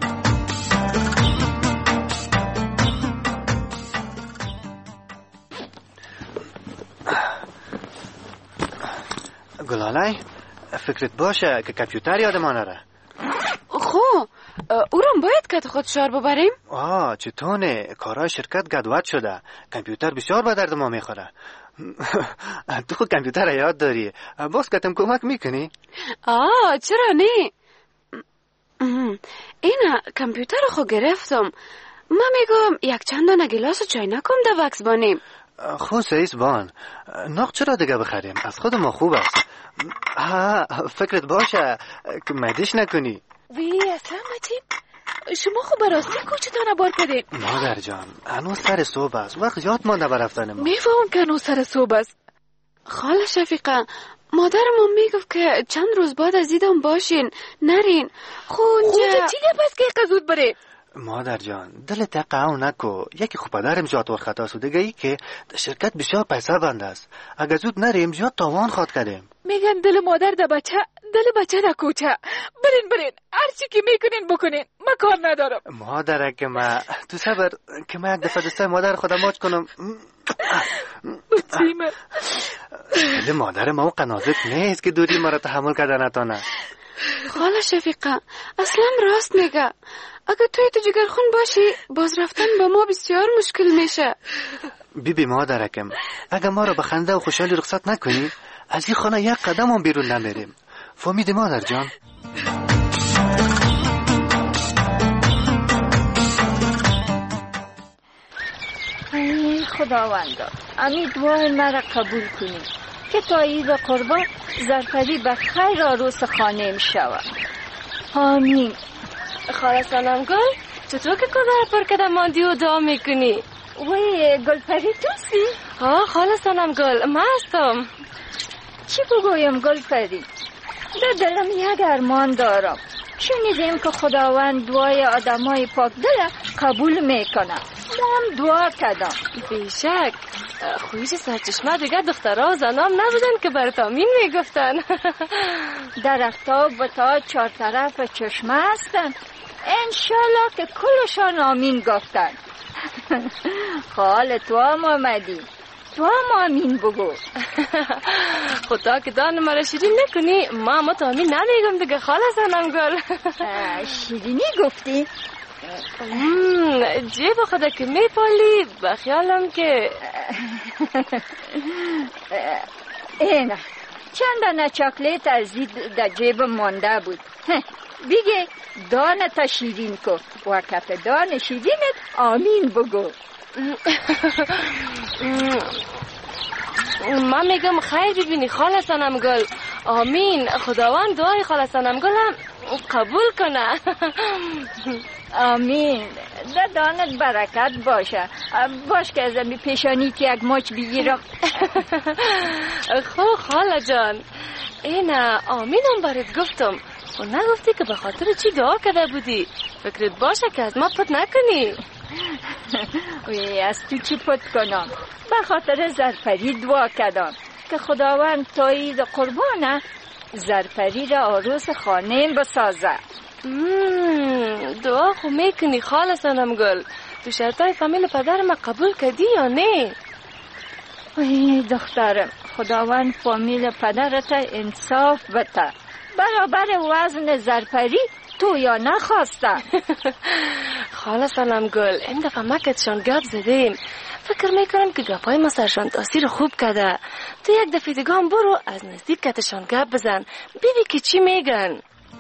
گلاله فکرت باشه که کامپیوتر یادمان نره. خو او را باید که خود شار ببریم؟ آه چطونه کارهای شرکت گدوت شده. کامپیوتر بسیار به درد ما میخوره. تو خود کامپیوتر یاد داری، باز کتم کمک میکنی؟ آه چرا نه. اینا کامپیوتر خو گرفتم. ما میگم یک چند دانه گلاس و چای نکم ده وکس بانیم. خو سیس بان ناق چرا دیگه بخریم؟ از خود ما خوب است. ها فکرت باشه که مدیش نکنی. وی اصلا متیم شما خو براستی کوچتانه بار کدین. مادر جان انو سر صبح است، وقت یاد مانده برفتن ما. میفهم که انو سر صبح است. خاله شفیقه مادرم میگفت که چند روز بعد از دیدم باشین نرین. خو اونجا خونجا چیگه پس که قزود بره؟ مادر جان دل تقعو نکو. یکی خوب پدرم زیاد ورخطا سوده گایی که در شرکت بسیار پیسه بند است. اگه زود نریم زیاد تاوان خواد کردیم. میگن دل مادر در بچه، دل بچه در کوچه. برین برین هرچی که میکنین بکنین، من کار ندارم. مادره که ما تو صبر که ما یک دفعه دسته مادر خودم ماچ کنم. بچی من دل مادر ما قنازت نیست که دوری ما را تحمل کردن نتانه. خاله شفیقه اصلا راست میگه. اگه توی تو جگرخون باشی باز رفتن با ما بسیار مشکل میشه. بی بی مادرکم اگه ما رو به خنده و خوشحالی رخصت نکنی از این خانه یک قدم هم بیرون نمیریم. فهمیدی مادر جان؟ ای خداوندا امی دعای مرا قبول کنی که تا عید قربان زرفری به خیر عروس خانه می شود. آمین. خاله سلام گل چطور که کدر پر کده ماندی و دعا میکنی؟ وی گلپری توسی؟ ها خاله سلام گل من هستم. چی بگویم گلپری؟ در دلم یک ارمان دارم. شنیدیم که خداوند دعای آدمای پاک دل قبول میکنه. ما هم دعا کردم. بیشک خویش سرچشمه دیگه دخترها و زنام نبودن که برات آمین میگفتن. درختا و بتا چهار طرف چشمه هستن. انشالله که کلشان آمین گفتن. خاله تو هم آمدی، تو هم آمین بگو. خدا که دان مرا شیرین نکنی ما هم تو آمین نمیگم دیگه خاله سنم گل. شیرینی گفتی؟ جیب خدا که میپالی بخیالم که اینه چند دانه چاکلیت از در جیب مانده بود. بگه دانه تا شیرین کو و کف دانه شیرینت آمین بگو. من میگم خیر ببینی خاله سنم گل. آمین. خداوند دعای خاله سنم گل هم قبول کنه. آمین. در دانت برکت باشه. باش که از امی پیشانی که یک ماچ بگیرم. خب خاله جان اینه آمینم برات گفتم و نگفتی که به خاطر چی دعا کرده بودی. فکرت باشه که از ما پت نکنی. وی از تو چی پت کنم؟ به خاطر زرفری دعا کردم که خداوند تا عید قربانه زرفری را عروس خانه بسازه. دعا خو میکنی خاله سنم گل. تو شرطای فامیل پدر ما قبول کردی یا نه؟ وی دخترم خداوند فامیل پدرت انصاف بده. برابر وزن زرپری تو یا نخواسته. خاله سلام گل این دفعه ما کتشان گپ زدیم. فکر میکنم که گپای ما سرشان تاثیر خوب کده. تو یک دفعه دیگه هم برو از نزدیک کتشان گپ بزن ببین که چی میگن.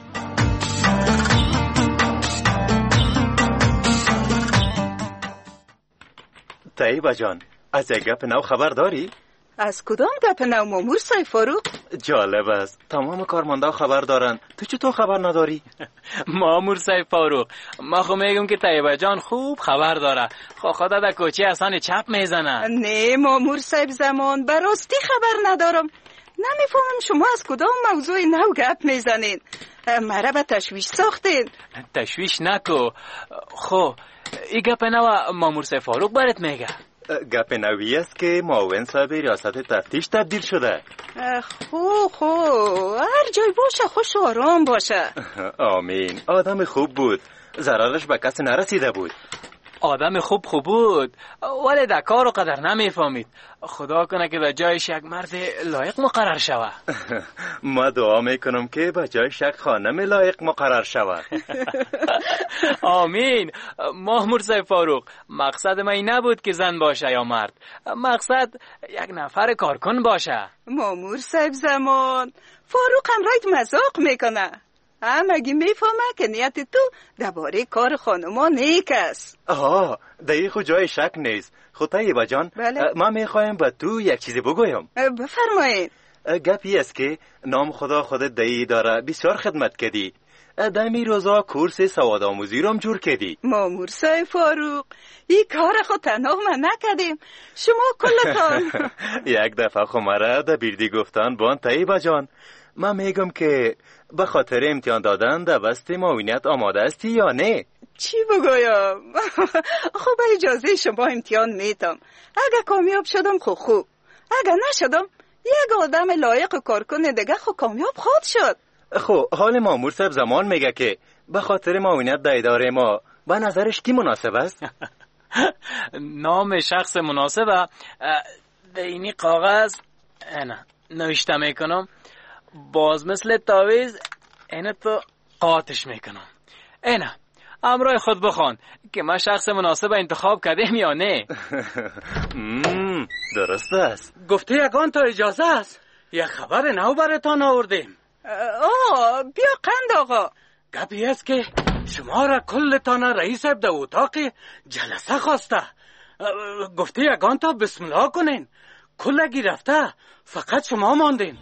طیبه جان از یک گپ نو خبر داری؟ از کدام گپ نو مامور سای فاروق؟ جالب است تمام کارمندا خبر دارن تو چطور خبر نداری؟ مامور سای فاروق ما خو میگم که طیبه جان خوب خبر داره. خو خدا در کوچه اصلا چپ میزنه. نه مامور صاحب زمان براستی خبر ندارم. نمیفهمم شما از کدام موضوع نو گپ میزنین. مرا به تشویش ساختین. تشویش نکو. خو این گپ نو مامور سای فاروق برات میگه. گپ نوی است که معاون صاحب ریاست تفتیش تبدیل شده. خو خو هر جای باشه خوش و آرام باشه. آمین. آدم خوب بود ضررش به کسی نرسیده بود. آدم خوب خوب بود ولی در کار و قدر نمیفهمید. خدا کنه که به جایش یک مرد لایق مقرر شود. ما دعا میکنم که به جایش یک خانم لایق مقرر شود. آمین. مامور صاحب فاروق مقصد من این نبود که زن باشه یا مرد. مقصد یک نفر کارکن باشه. مامور صاحب زمان فاروق هم رایت مذاق میکنه. همگی میفهمه که نیت تو درباره کار خانما نیک است. آها دیگه خود جای شک نیست. خود طیبه جان بله؟ ما میخوایم به تو یک چیزی بگویم. بفرمایید. گپی است که نام خدا خودت دایی داره بسیار خدمت کردی. دمی روزا کورس سواد آموزی رو هم جور کردی. مامور صاحب فاروق این کار خود تنها من نکردیم شما کلتان. یک دفعه خمره در بیردی گفتن بان طیبه جان من میگم که به خاطر امتحان دادن در بست معاونیت آماده استی یا نه؟ چی بگویم؟ خب اجازه شما امتحان میتم. اگه کامیاب شدم خب خوب، اگه نشدم یک آدم لایق کارکن دیگه خب کامیاب خود شد. خب حال مامور صاحب زمان میگه که به خاطر معاونت در اداره ما به نظرش کی مناسب است؟ نام شخص مناسب در اینی کاغذ نه نوشته میکنم، باز مثل تاویز اینه تو قاطش میکنم. اینه امرای خود بخوان که من شخص مناسب انتخاب کردم یا نه. درست است. گفته یگان تا اجازه است، یک خبر نو براتان آوردیم. آه بیا قند آقا. گپی است که شما را کلتان رئیس در اتاق جلسه خواسته. گفته یگان تا بسم الله کنین، کلگی رفته، فقط شما ماندین.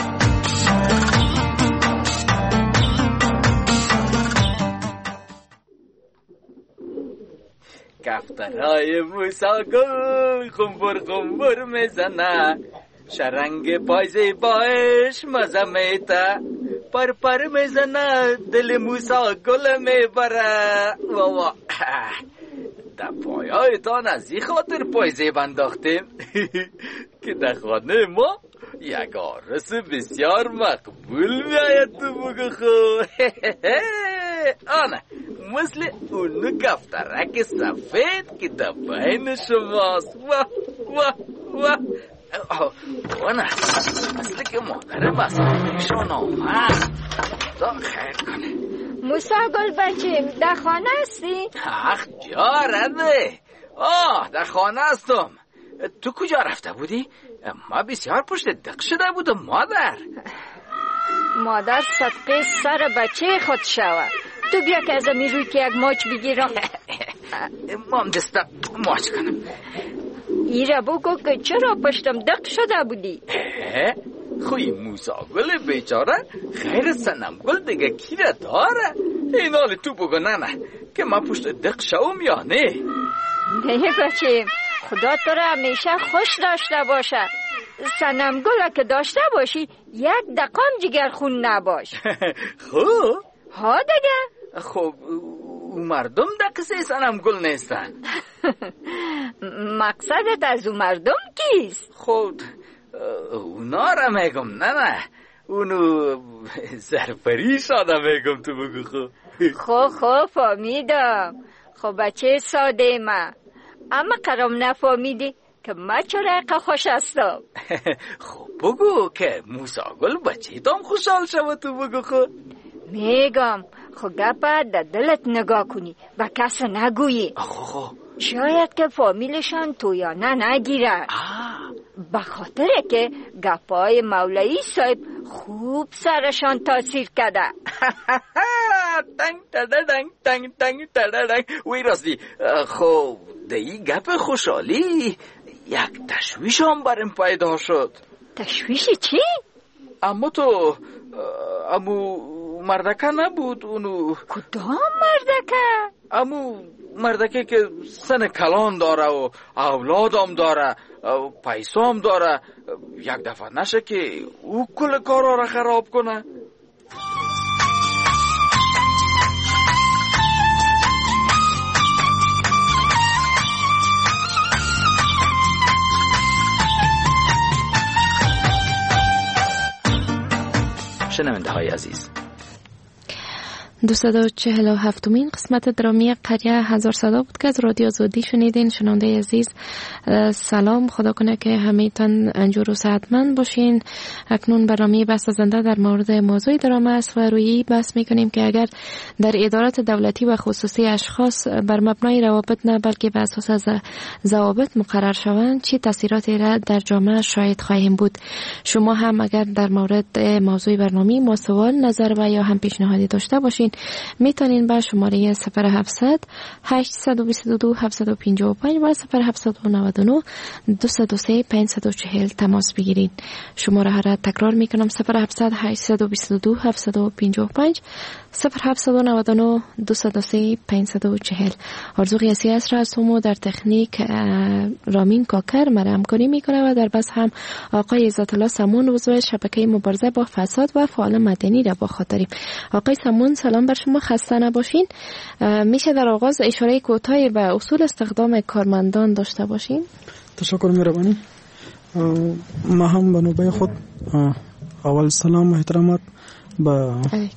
کفترهای موسا گل خنبر خنبر میزنه، شرنگ پایزه باش مزه میته، پر پر میزنه دل موسا گل میبره. واوا در پایهای تان از این خاطر پایزه بنداختیم که در خانه ما یک عرس بسیار مقبول میاید تو بگو خو. آنه مثل اونو کفترک سفید که در بین شماست. واه واه واه. آنه مثل که مادر بسرانیشون آمد. دا خیر کنه. موسا گل بچیم در خانه هستی؟ اخ جارده. آه در خانه هستم. تو کجا رفته بودی؟ ما بسیار پشت دق شده بودم مادر. مادر صدقه سر بچه خود شود. تو بیا که از امی روی که یک ماچ بگیرم. مام دستا ماچ کنم. ایره بگو که چرا پشتم دق شده بودی؟ خوی موسا گل بیچاره خیر سنم گل دیگه کیره داره. این حال تو بگو نه نه که من پشت دق شوم یا نه. نه بچه خدا تو را همیشه خوش داشته باشه. سنم گل که داشته باشی یک دقام جگر خون نباش. خوب ها دیگه. خب او مردم دقیقه سنم گل نیستن. مقصدت از او مردم کیست؟ خب اونا را میگم. نه نه اونو سرپری شاده میگم تو بگو. خب خب خب فهمیدم. خب بچه ساده ما، اما قرام نفهمیدی که من چرا اقا خوش هستم. خب بگو که موسا گل بچه تام خوشحال شود تو بگو. خب میگم خب گپا در دلت نگاه کنی و کس نگویی. خب شاید که فامیلشان تو یا نه نگیرن، به خاطر که گپای مولایی صاحب خوب سرشان تاثیر کرده. تنگ تدرنگ تنگ تنگ تدرنگ. وی راستی خب دی گپ خوشحالی یک تشویش هم برم پیدا شد. تشویش چی؟ اما تو امو مردکه نبود اونو. کدام مردکه؟ امو مردکه که سن کلان داره و اولادم داره و پیسه هم داره. یک دفعه نشه که او کل کارا را خراب کنه. شنونده های عزیز، دویست و چهل و هفتمین قسمت درامی قریه هزار صدا بود که از رادیو آزادی شنیدین. شنونده عزیز سلام، خدا کنه که همه‌تان انجور و صحتمند باشین. اکنون برنامه بحث زنده در مورد موضوع درامی است و روی بحث میکنیم که اگر در ادارات دولتی و خصوصی اشخاص بر مبنای روابط نه بلکه بر اساس ضوابط مقرر شوند چه تاثیراتی را در جامعه شاهد خواهیم بود. شما هم اگر در مورد موضوع برنامه ما سوال، نظر و یا هم پیشنهادی داشته باشین میتونین با شماره صفر هفتصد هشتصد و بیست و دو هفتصد و پنجاه و پنج و صفر هفتصد و نود و نه دویست و سه پانصد و چهل تماس بگیرید. شماره ها را تکرار میکنم: صفر هفتصد هشتصد و بیست و دو هفتصد و پنجاه و پنج صفر هفتصد و نود و نه دویست و سه پانصد و چهل. آرزو قیاسی است را از سومو در تکنیک رامین کاکر مرا همکاری میکنه و در بس هم آقای عزت الله سمون عضو شبکه مبارزه با فساد و فعال مدنی را با خاطریم. آقای سمون سلام سلام بر شما، خسته نباشین. میشه در آغاز اشاره کوتاهی به اصول استخدام کارمندان داشته باشین؟ تشکر مهربانی. ما هم به نوبه خود اول سلام و احترامات به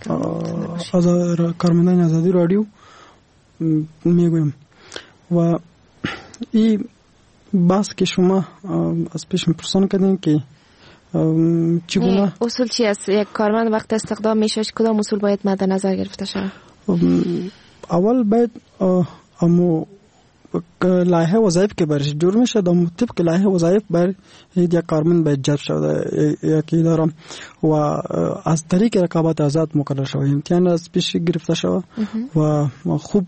کارمندان آزادی رادیو میگویم و این بحث که شما از پیش میپرسان کردین که چگونه اصول چی است؟ یک کارمند وقت استخدام میشه کدام اصول باید مد نظر گرفته شود؟ اول باید امو لایحه وظایف که برش جور میشه دم طبق لایحه وظایف بر یک کارمند باید جلب شود یک اداره و از طریق رقابت آزاد مقرر شود، امتحان از پیش گرفته شود و خوب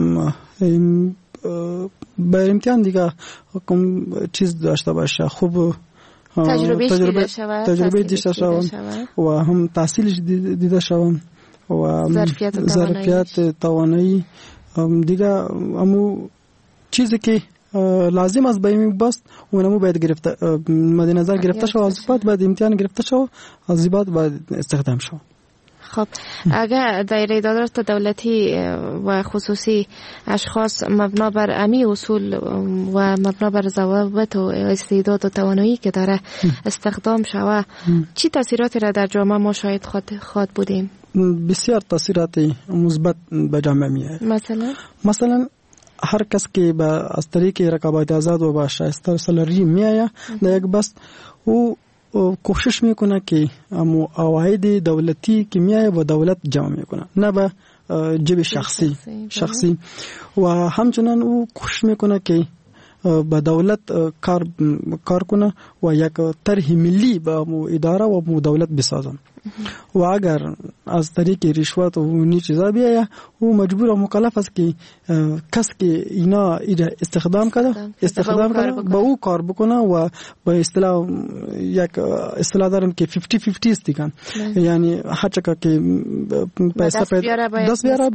بر امتحان دیگه کم چیز داشته باشه، خوب تجربه تجربه تجربه دیده شود و هم تحصیلش دیده شود و ظرفیت توانایی دیگه امو چیزی که لازم است باید بست اونمو باید گرفته مد نظر گرفته شود، از بعد باید امتحان گرفته شود، از بعد باید استخدام شود. خب اگر در ادارات دولتی و خصوصی اشخاص مبنا بر امی اصول و مبنا بر ضوابط و استعداد و توانایی که داره استخدام شود، چی تاثیراتی را در جامعه ما شاید خواهد بودیم؟ بسیار تاثیرات مثبت به جامعه میاد. مثلا مثلا هر کس که با از طریق رقابت آزاد و با شایسته سالاری میآید در یک بست او کوشش میکنه که امو عواید دولتی که میآید و دولت جمع میکنه، نه به جیب شخصی شخصی و همچنان او کوشش میکنه که با دولت کار کار کنه و یک طرح ملی به اداره و دولت بسازه و اگر از طریق رشوت و اونی چیزا بیاید او مجبور و مکلف است که کس که اینا استخدام کرده استخدام کرده با او کار بکنه و با اصطلاح یک اصطلاح دارن که پنجاه پنجاه است دیگه، یعنی هر چقدر که پیسه دست بیاره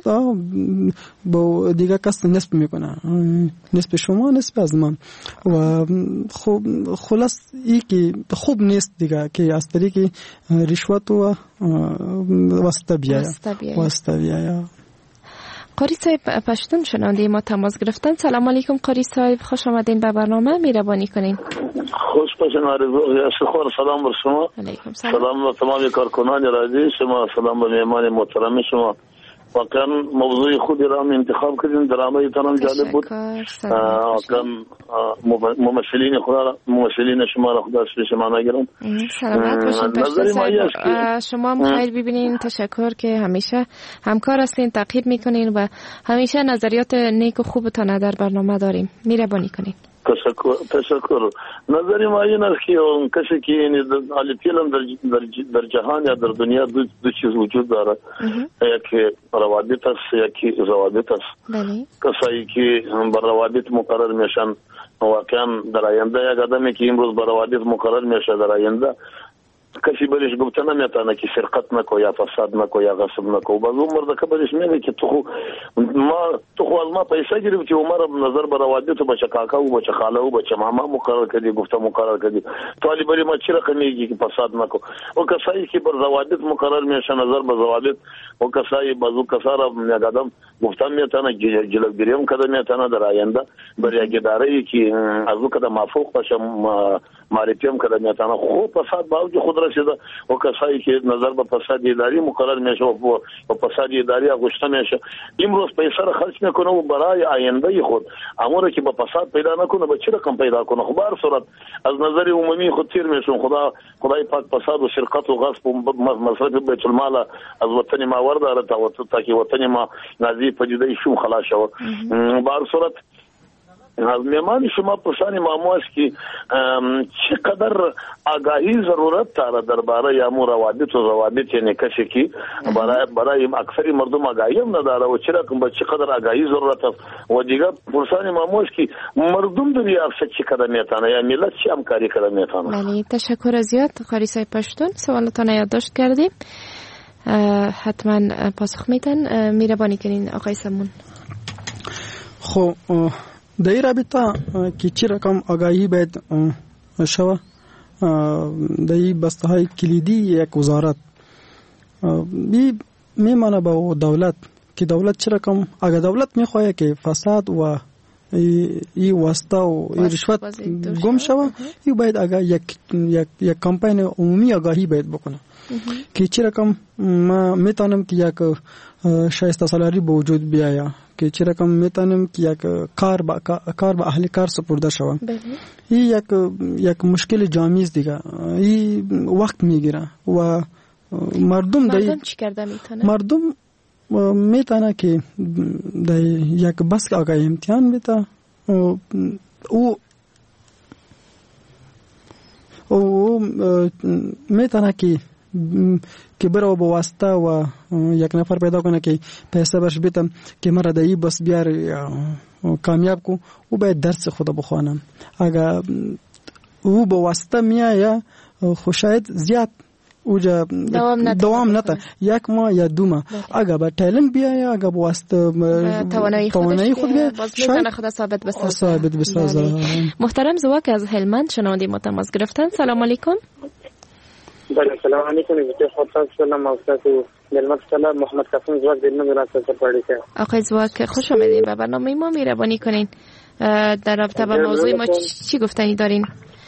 با دیگه کس نصف میکنه، نصف شما نصف از من و خوب خلاص ای که خوب نیست دیگه که از طریق رشوت و واسطه بیاید واسطه بیاید. قاری صاحب پشتون شنونده ما تماس گرفتن. سلام علیکم قاری صاحب، خوش آمدین به برنامه، مهربانی کنین. خوش باشین آرزو یا شکر. سلام بر شما. علیکم سلام. سلام به تمام کارکنان رادیو شما، سلام به مهمان محترم شما. واقعا موضوع خودی را هم انتخاب کردین، درامه تانم جالب بود. واقعا ممثلین خدا ممثلین شما را خدا شما شما نگیرم. سلامت باشین. نظری ما شما هم خیر ببینین. تشکر که همیشه همکار هستین، تعقیب میکنین و همیشه نظریات نیک و خوبتان در برنامه داریم. مهربانی کنین. تشکر تشکر. نظری ما این است که اون کسی که علی فیلم در در جهان یا در دنیا دو دو چیز وجود داره، یکی روابط است یکی ضوابط است. کسایی که بر روابط مقرر میشن واقعا در آینده یک آدمی که امروز بر روابط مقرر میشه در آینده کسی برش گفته نمیتونه که سرقت نکو یا فساد نکو یا غصب نکو. بعض عمر دکه برش میگه که تو ما تو خو از ما پیسه گرفتی عمر نظر بر روابط بچه کاکا و بچه خاله و بچه ماما مقرر کردی گفته مقرر کردی طالب بری ما چی رقم میگی که فساد نکو. و کسایی که بر روابط مقرر میشه نظر بر روابط و کسایی بعضو کسارا یک آدم گفتم میتونه جلوگیری هم کده میتونه در آینده بر یک اداره که از او کده مافوق باشه معرفی هم کده میتونه خوب فساد باوجود خود رسیده و کسایی که نظر به فساد اداری مقرر میشه و فساد اداری آغشته میشه امروز پیسه را خرج میکنه و برای آینده خود امور که به فساد پیدا نکنه به چه رقم پیدا کنه. خب هر صورت از نظر عمومی خود تیر میشون. خدا خدای پاک فساد و سرقت و غصب و مصرف بیت المال از وطن ما ورده تا که وطن ما نازی پدیده شوم خلاص شود. به هر صورت از میمان شما پرسانی مامو است که چقدر آگاهی ضرورت داره درباره امور روابط و ضوابط، یعنی کسی که برای برای اکثری مردم آگاهی هم نداره و چرا به چقدر آگاهی ضرورت است و دیگه پرسانی مامو است که مردم در یه افسد چقدر میتونه یا ملت چه همکاری کنه میتونه. بله تشکر زیاد قاری صاحب پشتون، سوالتان یادداشت کردیم، حتما پاسخ میدن. مهربانی کنین آقای سمون. خب در این رابطه که چی رقم آگاهی باید شوه در این بسته های کلیدی یک وزارت، این میمانه با دولت که دولت چه رقم اگر دولت میخواه که فساد و ای واسطه و ای رشوت گم شوه، ای باید اگر یک یک یک کمپین عمومی آگاهی باید بکنه که چه رقم ما میتونم که یک شایسته سالاری به وجود بیاید، که چه رقم میتونم که یک کار با کار با اهل کار سپرده شوه. این یک یک مشکل جامعی است دیگه، این وقت میگیره و مردم مردم چی کرده میتونه؟ مردم میتونه که در یک بس آگاهی امتحان بیده او او میتونه که که برای با واسطه و یک نفر پیدا کنه که پیسه برش بیتم که مرا در این بس بیار کامیاب کو، او باید درس خود بخوانم. اگر او با واسطه میایه خو شاید زیاد اوجا دوام نده دوام نده یک ماه یا دو ماه. اگر با تالنت بیایه، اگر با واسطه توانایی خود بیایه، باز میتونه خود ثابت بسازه. ثابت بسازه. محترم زواک از هلمند شنونده ما تماس گرفتن. سلام علیکم. بله سلام علیکم. بسیار خوشحال شدم استاد هلمند سلام محمد قاسم زواک دلم میراث سپاری که آقای زواک خوش آمدید به برنامه ما. مهربانی کنین در رابطه با موضوع ما چی گفتنی دارین؟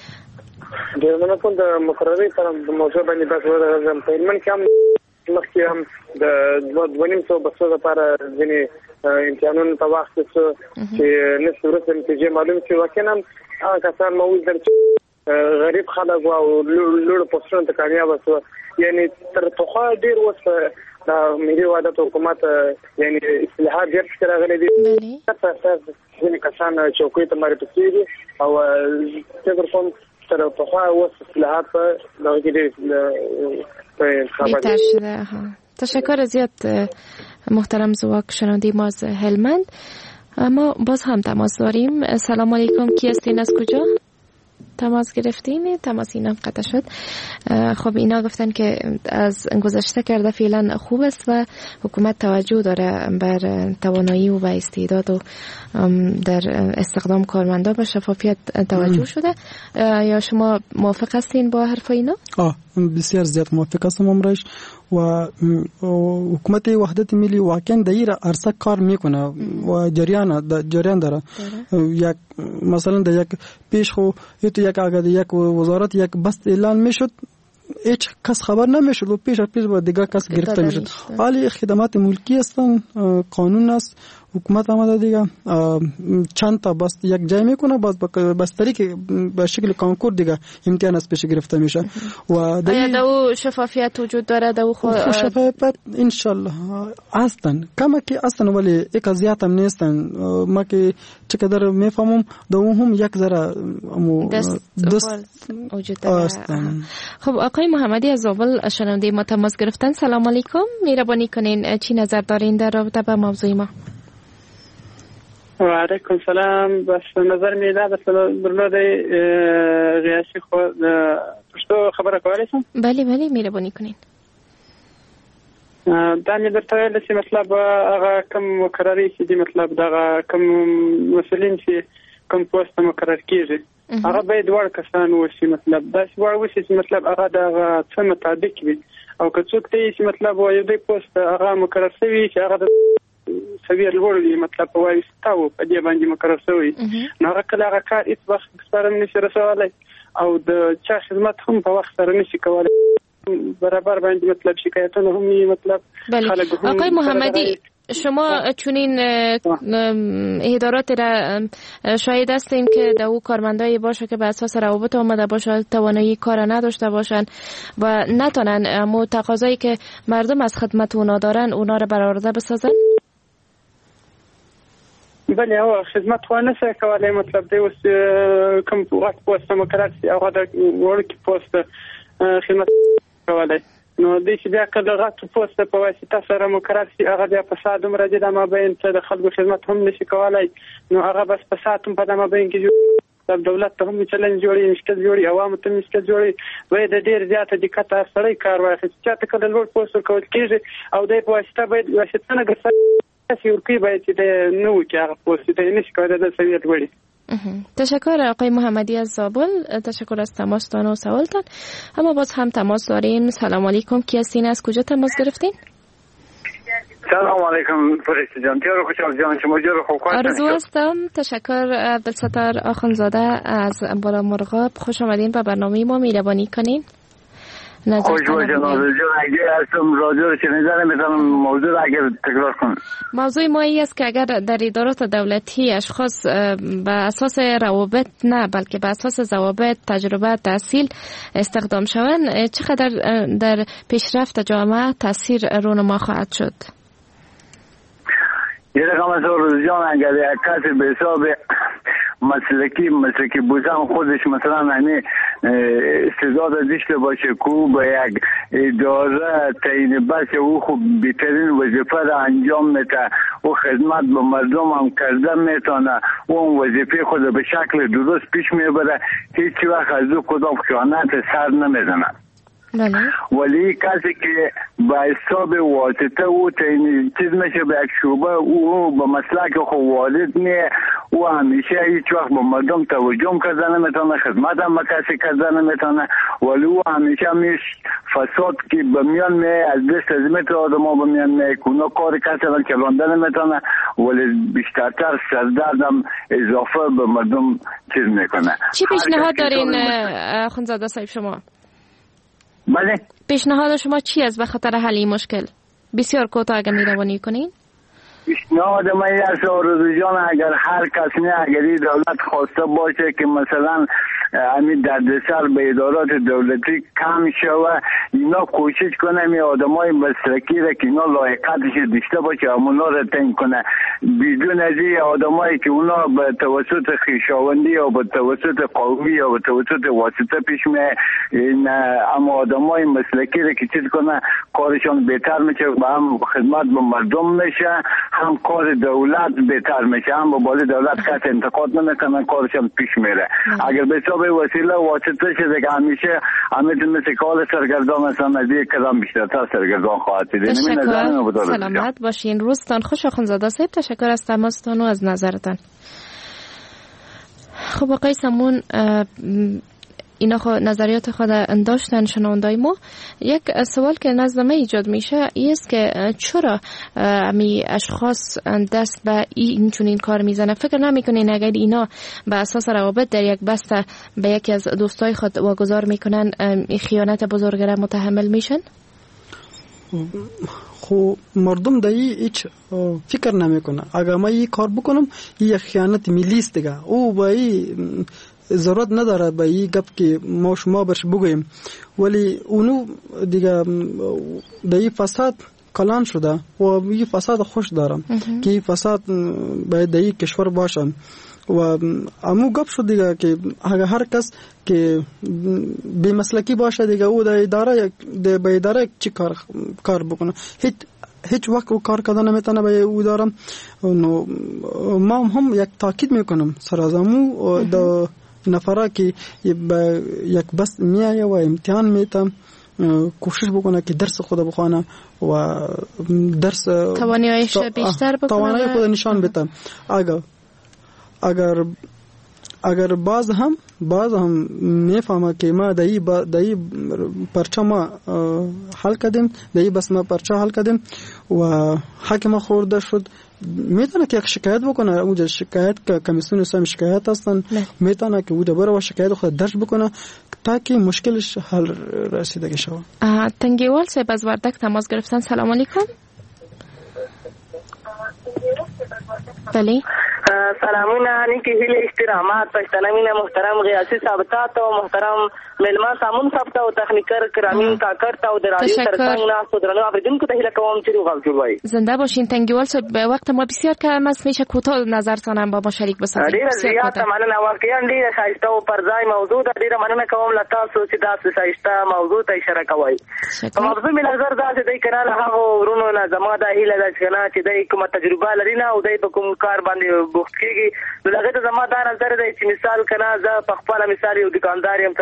درمانه کن در مقرره سلام موضوع باندې بس ورغلم په هلمند کې هم مخکې هم د دوه نیم سوه بسو لپاره ځینې امتحانونو په وخت کې چې نصف وروسته نتیجې معلوم شي، واقعا هم هغه کسان ما ولیدل چې غریب خلک وو او لوړو پوسټونو ته کامیابه شوه. یعنې تر پخوا ډېر اوس د ملي وحدت حکومت یعنې اصلاحات ډېر پکې راغلي دي. ځینې کسان چوکیو ته معرفي شوي دي او فکر کوم تر پخوا اوس اصلاحات په دغه کې ډېر بهتر شده. تشکر زیاد محترم زواک شنونده ما از هلمند. اما باز هم تماس داریم. سلام علیکم، کی هستین، از کجا تماس گرفتین؟ تماس اینم قطع شد. خب اینا گفتن که از گذشته کرده فعلا خوب است و حکومت توجه داره بر توانایی و استعداد و در استخدام کارمندا به شفافیت توجه شده. یا شما موافق هستین با حرف اینا؟ آه بسیار زیاد موافق هستم امرش و حکومت وحدت ملی واقعا در این عرصه کار میکنه و جریان جریان داره. یک مثلا در یک پیش خو یا تو یک اگر یک وزارت یک بست اعلان میشد هیچ کس خبر نمیشد و پیش پیش با دیگه کس گرفته میشد. حالی خدمات ملکی هستن، قانون است، حکومت آمده دیگه چند تا بس یک جای میکنه، باز بس طریق به شکل کنکور دیگه امتحان از پیش گرفته میشه. و آیا دو شفافیت وجود داره؟ دو خو شفافیت ان شاء الله هستن، کما که هستن ولی یک زیات هم نیستن. ما که چقدر میفهمم دو هم یک ذره دست, دست وجود داره. خب آقای محمدی از زابل شنونده ما تماس گرفتن. سلام علیکم، مهربانی کنین چی نظر دارین در رابطه با موضوع ما؟ و علیکم سلام. بس نظر میده بس برنامه ریاسی خود پشتو خبره کولی شم؟ بله بله مهربانی کنین. دانی در طویل سی مطلب آقا کم مقرری سی دی مطلب داغا کم مسئولین سی کم پوست مقرر کیجی آقا باید وار کسان وسی مطلب داسی وار وسی سی مطلب آقا داغا چه مطابق بی او که چوک تی سی مطلب و یو دی پوست آقا مقرر سوی که آقا سویر لور دی مطلب وای ستاو په دې باندې مقرر شوی نو هغه کله هغه کار هیڅ وخت سره نشي رسولای او د چا خدمت هم په وخت سره نشي کولای برابر باندې مطلب شکایتونه هم مطلب خلک هم. آقای محمدی شما چونین ادارات را شاهد هستیم که در او کارمندایی باشه که به اساس روابط آمده باشه، توانایی کار نداشته باشن و نتونن امو تقاضایی که مردم از خدمت اونا دارن اونا را برآورده بسازن. بله او خدمت خو نه څه کولای مطلب دی اوس کوم وخت پوسټ مقرر شي او دا ورکی پوسټ خدمت کولای نو د چې بیا کله غټ پوسټ په واسطه سره مقرر شي هغه بیا په ساده مرجع د مابین ته د خلکو خدمت هم نشي کولای نو هغه بس په ساتم په د مابین کې دولت ته هم چلنج جوړي مشکل جوړي عوام ته مشکل جوړي وای د ډیر زیاته دقت سره کار واخلي چې ته کله لوړ پوسټ کول کېږي او د واسطه باید واسطه نه ګرځي سیورکی باید چې نو کې هغه پوسټ ته نشي کولای د سویت وړي. تشکر آقای محمدی از زابل، تشکر از تماستان و سوالتان. اما باز هم تماس داریم. سلام علیکم، کی هستین، از کجا تماس گرفتین؟ سلام علیکم فرشته جان. تیار خوشحال جان، شما جور خوب خواهد آرزو هستم. تشکر عبدالستار آخونزاده از بالا مرغاب. خوش آمدین به برنامه ما، میلبانی کنین. خوش باشن آرزو جان. اگه هستم رادیو رو شنیدن میتونم موضوع رو اگر تکرار کنم. موضوع ما این است که اگر در ادارات دولتی اشخاص به اساس روابط نه بلکه به اساس ضوابط، تجربه، تحصیل استخدام شوند، چقدر در پیشرفت جامعه تاثیر رونما خواهد شد؟ یه رقم از آرزو جان، اگر یک کسی به حساب مسلکی مسلکی بودن خودش مثلا همین استعداد داشته باشه که به یک اداره تعیین بشه، او خوب بهترین وظیفه را انجام میده، او خدمت به مردم هم کرده میتونه، او وظیفه خود به شکل درست پیش میبره، هیچ وقت از او کدام خیانت سر نمیزنه. ولی کسی که به حساب واسطه او تعیین چیز میشه به یک شعبه، او به مسلک خود وارد نیه، او همیشه هیچ وقت به مردم توجه کرده نمیتونه، خدمت هم به کسی کرده نمیتونه، ولی او همیشه میش فساد که به میان می از دست از میتر آدم ها به میان می کنه، کار کسی را کلانده نمیتونه، ولی بیشترتر سردرد هم اضافه به مردم چیز میکنه. چی پیشنهاد دارین خونزاده صاحب شما؟ بله. پیشنهاد شما چی است به خاطر حل این مشکل؟ بسیار کوتاه اگر می‌روانی کنین. پیشنهاد من است آرزو جان، اگر هر کس نه اگر دولت خواسته باشه که مثلا همین دردسر به ادارات دولتی کم شوه، اینا کوشش کنه می آدمای مسلکی را که اینا لایقتش داشته باشه اونا را تعیین کنه، بدون از این آدمایی که اونا به توسط خویشاوندی یا به توسط قومی یا به توسط واسطه پیش می این اما آدمای مسلکی را که چیز کنه کارشان بهتر میشه، با هم خدمت به مردم میشه، هم کار دولت بهتر میشه، هم با بالا دولت کس انتقاد نمیکنه، کارشان پیش میره. اگر به حساب وسیله واسطه شده که همیشه همیشه مثل کال سرگردان هستن، از یک کدام بیشترتر سرگردان خواهد شد. تشکر. سلامت باشین. روزتان خوش آخونزاده صاحب. تشکر از تماستان و از نظرتان. خب آقای سمون، اینا خود نظریات خود داشتن شنوندای ما. یک سوال که نزد من ایجاد میشه این است که چرا امی اشخاص دست به این چون این کار میزنه؟ فکر نمیکنین اگر اینا به اساس روابط در یک بسته به یکی از دوستای خود واگذار میکنن خیانت بزرگ را متحمل میشن؟ خو مردم دایی هیچ فکر نمیکنه اگر ما این کار بکنم این خیانت ملی است دیگه، او با این ضرورت نداره به این گپ که ما شما برش بگویم، ولی اونو دیگه در این فساد کلان شده و این فساد خوش دارم که این فساد باید در این کشور باشن و امو گپ شد دیگه که اگر هر کس که بی مسلکی باشه دیگه او در اداره به اداره چی کار کار بکنه، هیچ هیچ وقت او کار کردن نمیتونه به او دارم. ما هم یک تاکید میکنم سر از امو د نفره که یک بس میایه و امتحان میتم کوشش بکنه که درس خود بخونه و درس تواناییش بیشتر بکنه، توانایی خود نشان بده. اگر اگر اگر باز هم باز هم میفهمه که ما دایی با دایی پرچه ما حل کردیم، دایی بس ما پرچه حل کردیم و حکم خورده شد، میتونه که یک شکایت بکنه. اونجا شکایت که کمیسیون سم شکایت هستن، میتونه که اونجا بره و شکایت خود درج بکنه تا که مشکلش حل رسیدگی شود. تنگیوال صاحب از وردک تماس گرفتن. سلام علیکم. بله سلامونه نیکی هیله احترامات پشتنمین محترم غیاسی ثابتات و محترم ملما سامون ثابت و تخنیکر کرامین کاکرت و در رادیو ترسنگ ناس و درنو آفریدین که تهیله کوام چیرو غلط جوی زنده باشین. تنگیوال صاحب به وقت ما بسیار کم است، میشه کوتاه نظرتانم با ما شریک بسازید. ډیره زیاته مننه، واقعا ډیره ښایسته او پرځای موضوع ده. ډیره مننه کوم له تاسو چې داسې ښایسته موضوع ته اشاره کوئ. په موضوع مې نظر داسې دی که نه له هغو ورونو نه زما دا هیله ده چې نه چې دی کومه تجربه لري نه او دی په کوم کار باندې بوخت کېږي، نو هغې ته زما دا نظر دی چې مثال که نه زه په خپله مثال یو دوکاندار یم که نه چې زما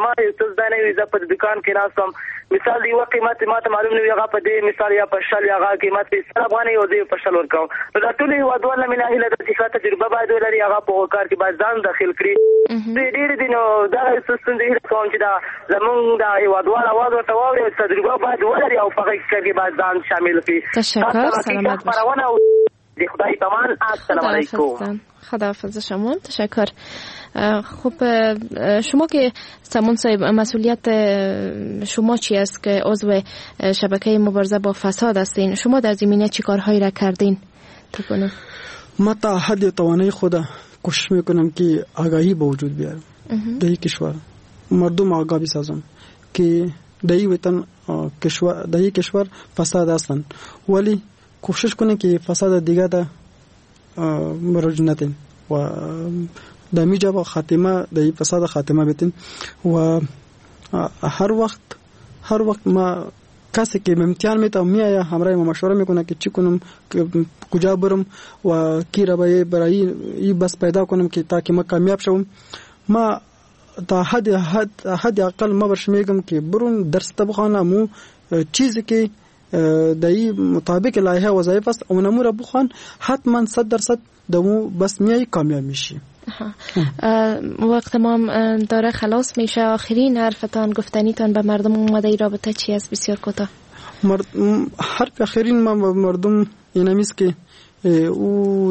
ما استاد دانه وی ز په دکان کې راستم مثال دی وقت قیمت ما ته معلوم نه وی هغه په دې مثال یا په شل یا هغه قیمت په سره افغاني او دې په شل ورکاو نو دا ټول یو ډول من اهله د تجربه تجربه باید ولري هغه په کار کې باید ځان داخل کړي دې ډېر دي نو دا سیستم دې کوم چې دا زمونږ دا یو ډول आवाज ورته واوري تجربه باید ولري او په کې باید ځان شامل کړي تشکر سلامت باشید دی خدای پامان السلام علیکم خداحافظ شما تشکر. خب شما که سامان صاحب مسئولیت شما چی است که عضو شبکه مبارزه با فساد هستین؟ شما در زمینه چی کارهایی را کردین؟ تکنون ما تا حد توانایی خود کوشش میکنم که آگاهی به وجود بیارم در این کشور، مردم آگاه بسازم که در این وطن کشور در این کشور فساد هستند ولی کوشش کنه که فساد دیگه دا مروج نتین و در میجا با خاتمه در این فساد خاتمه بتین و هر وقت هر وقت ما کسی که امتحان میتا میایا همراه ما مشوره میکنه که چی کنم کجا برم و کی را برای این بس پیدا کنم که تاکه ما کامیاب شوم. ما تا حد حد حد اقل ما برش میگم که برون درس بخوانم مو چیزی که دایی مطابق لایحه وظایف است اونمو را بخوان حتما صد درصد دمو بس میای کامیاب میشی. وقت ما داره خلاص میشه. آخرین حرفتان گفتنیتان به مردم اومده ای رابطه چی است؟ بسیار کوتاه. مرد... حرف آخرین ما به مردم اینم است که او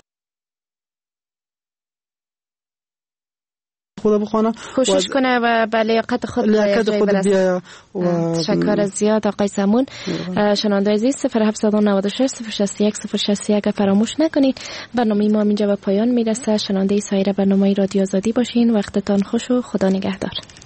خدا بخونه کوشش کنه و به لیاقت خود برسه. تشکر زیاد آقای سامون. شنونده عزیز صفر هفت نه شش صفر شصت یک صفر شصت یک فراموش نکنید. برنامه ما اینجا به پایان میرسه. شنونده سایر برنامه رادیو آزادی باشین. وقتتان خوش و خدا نگهدار.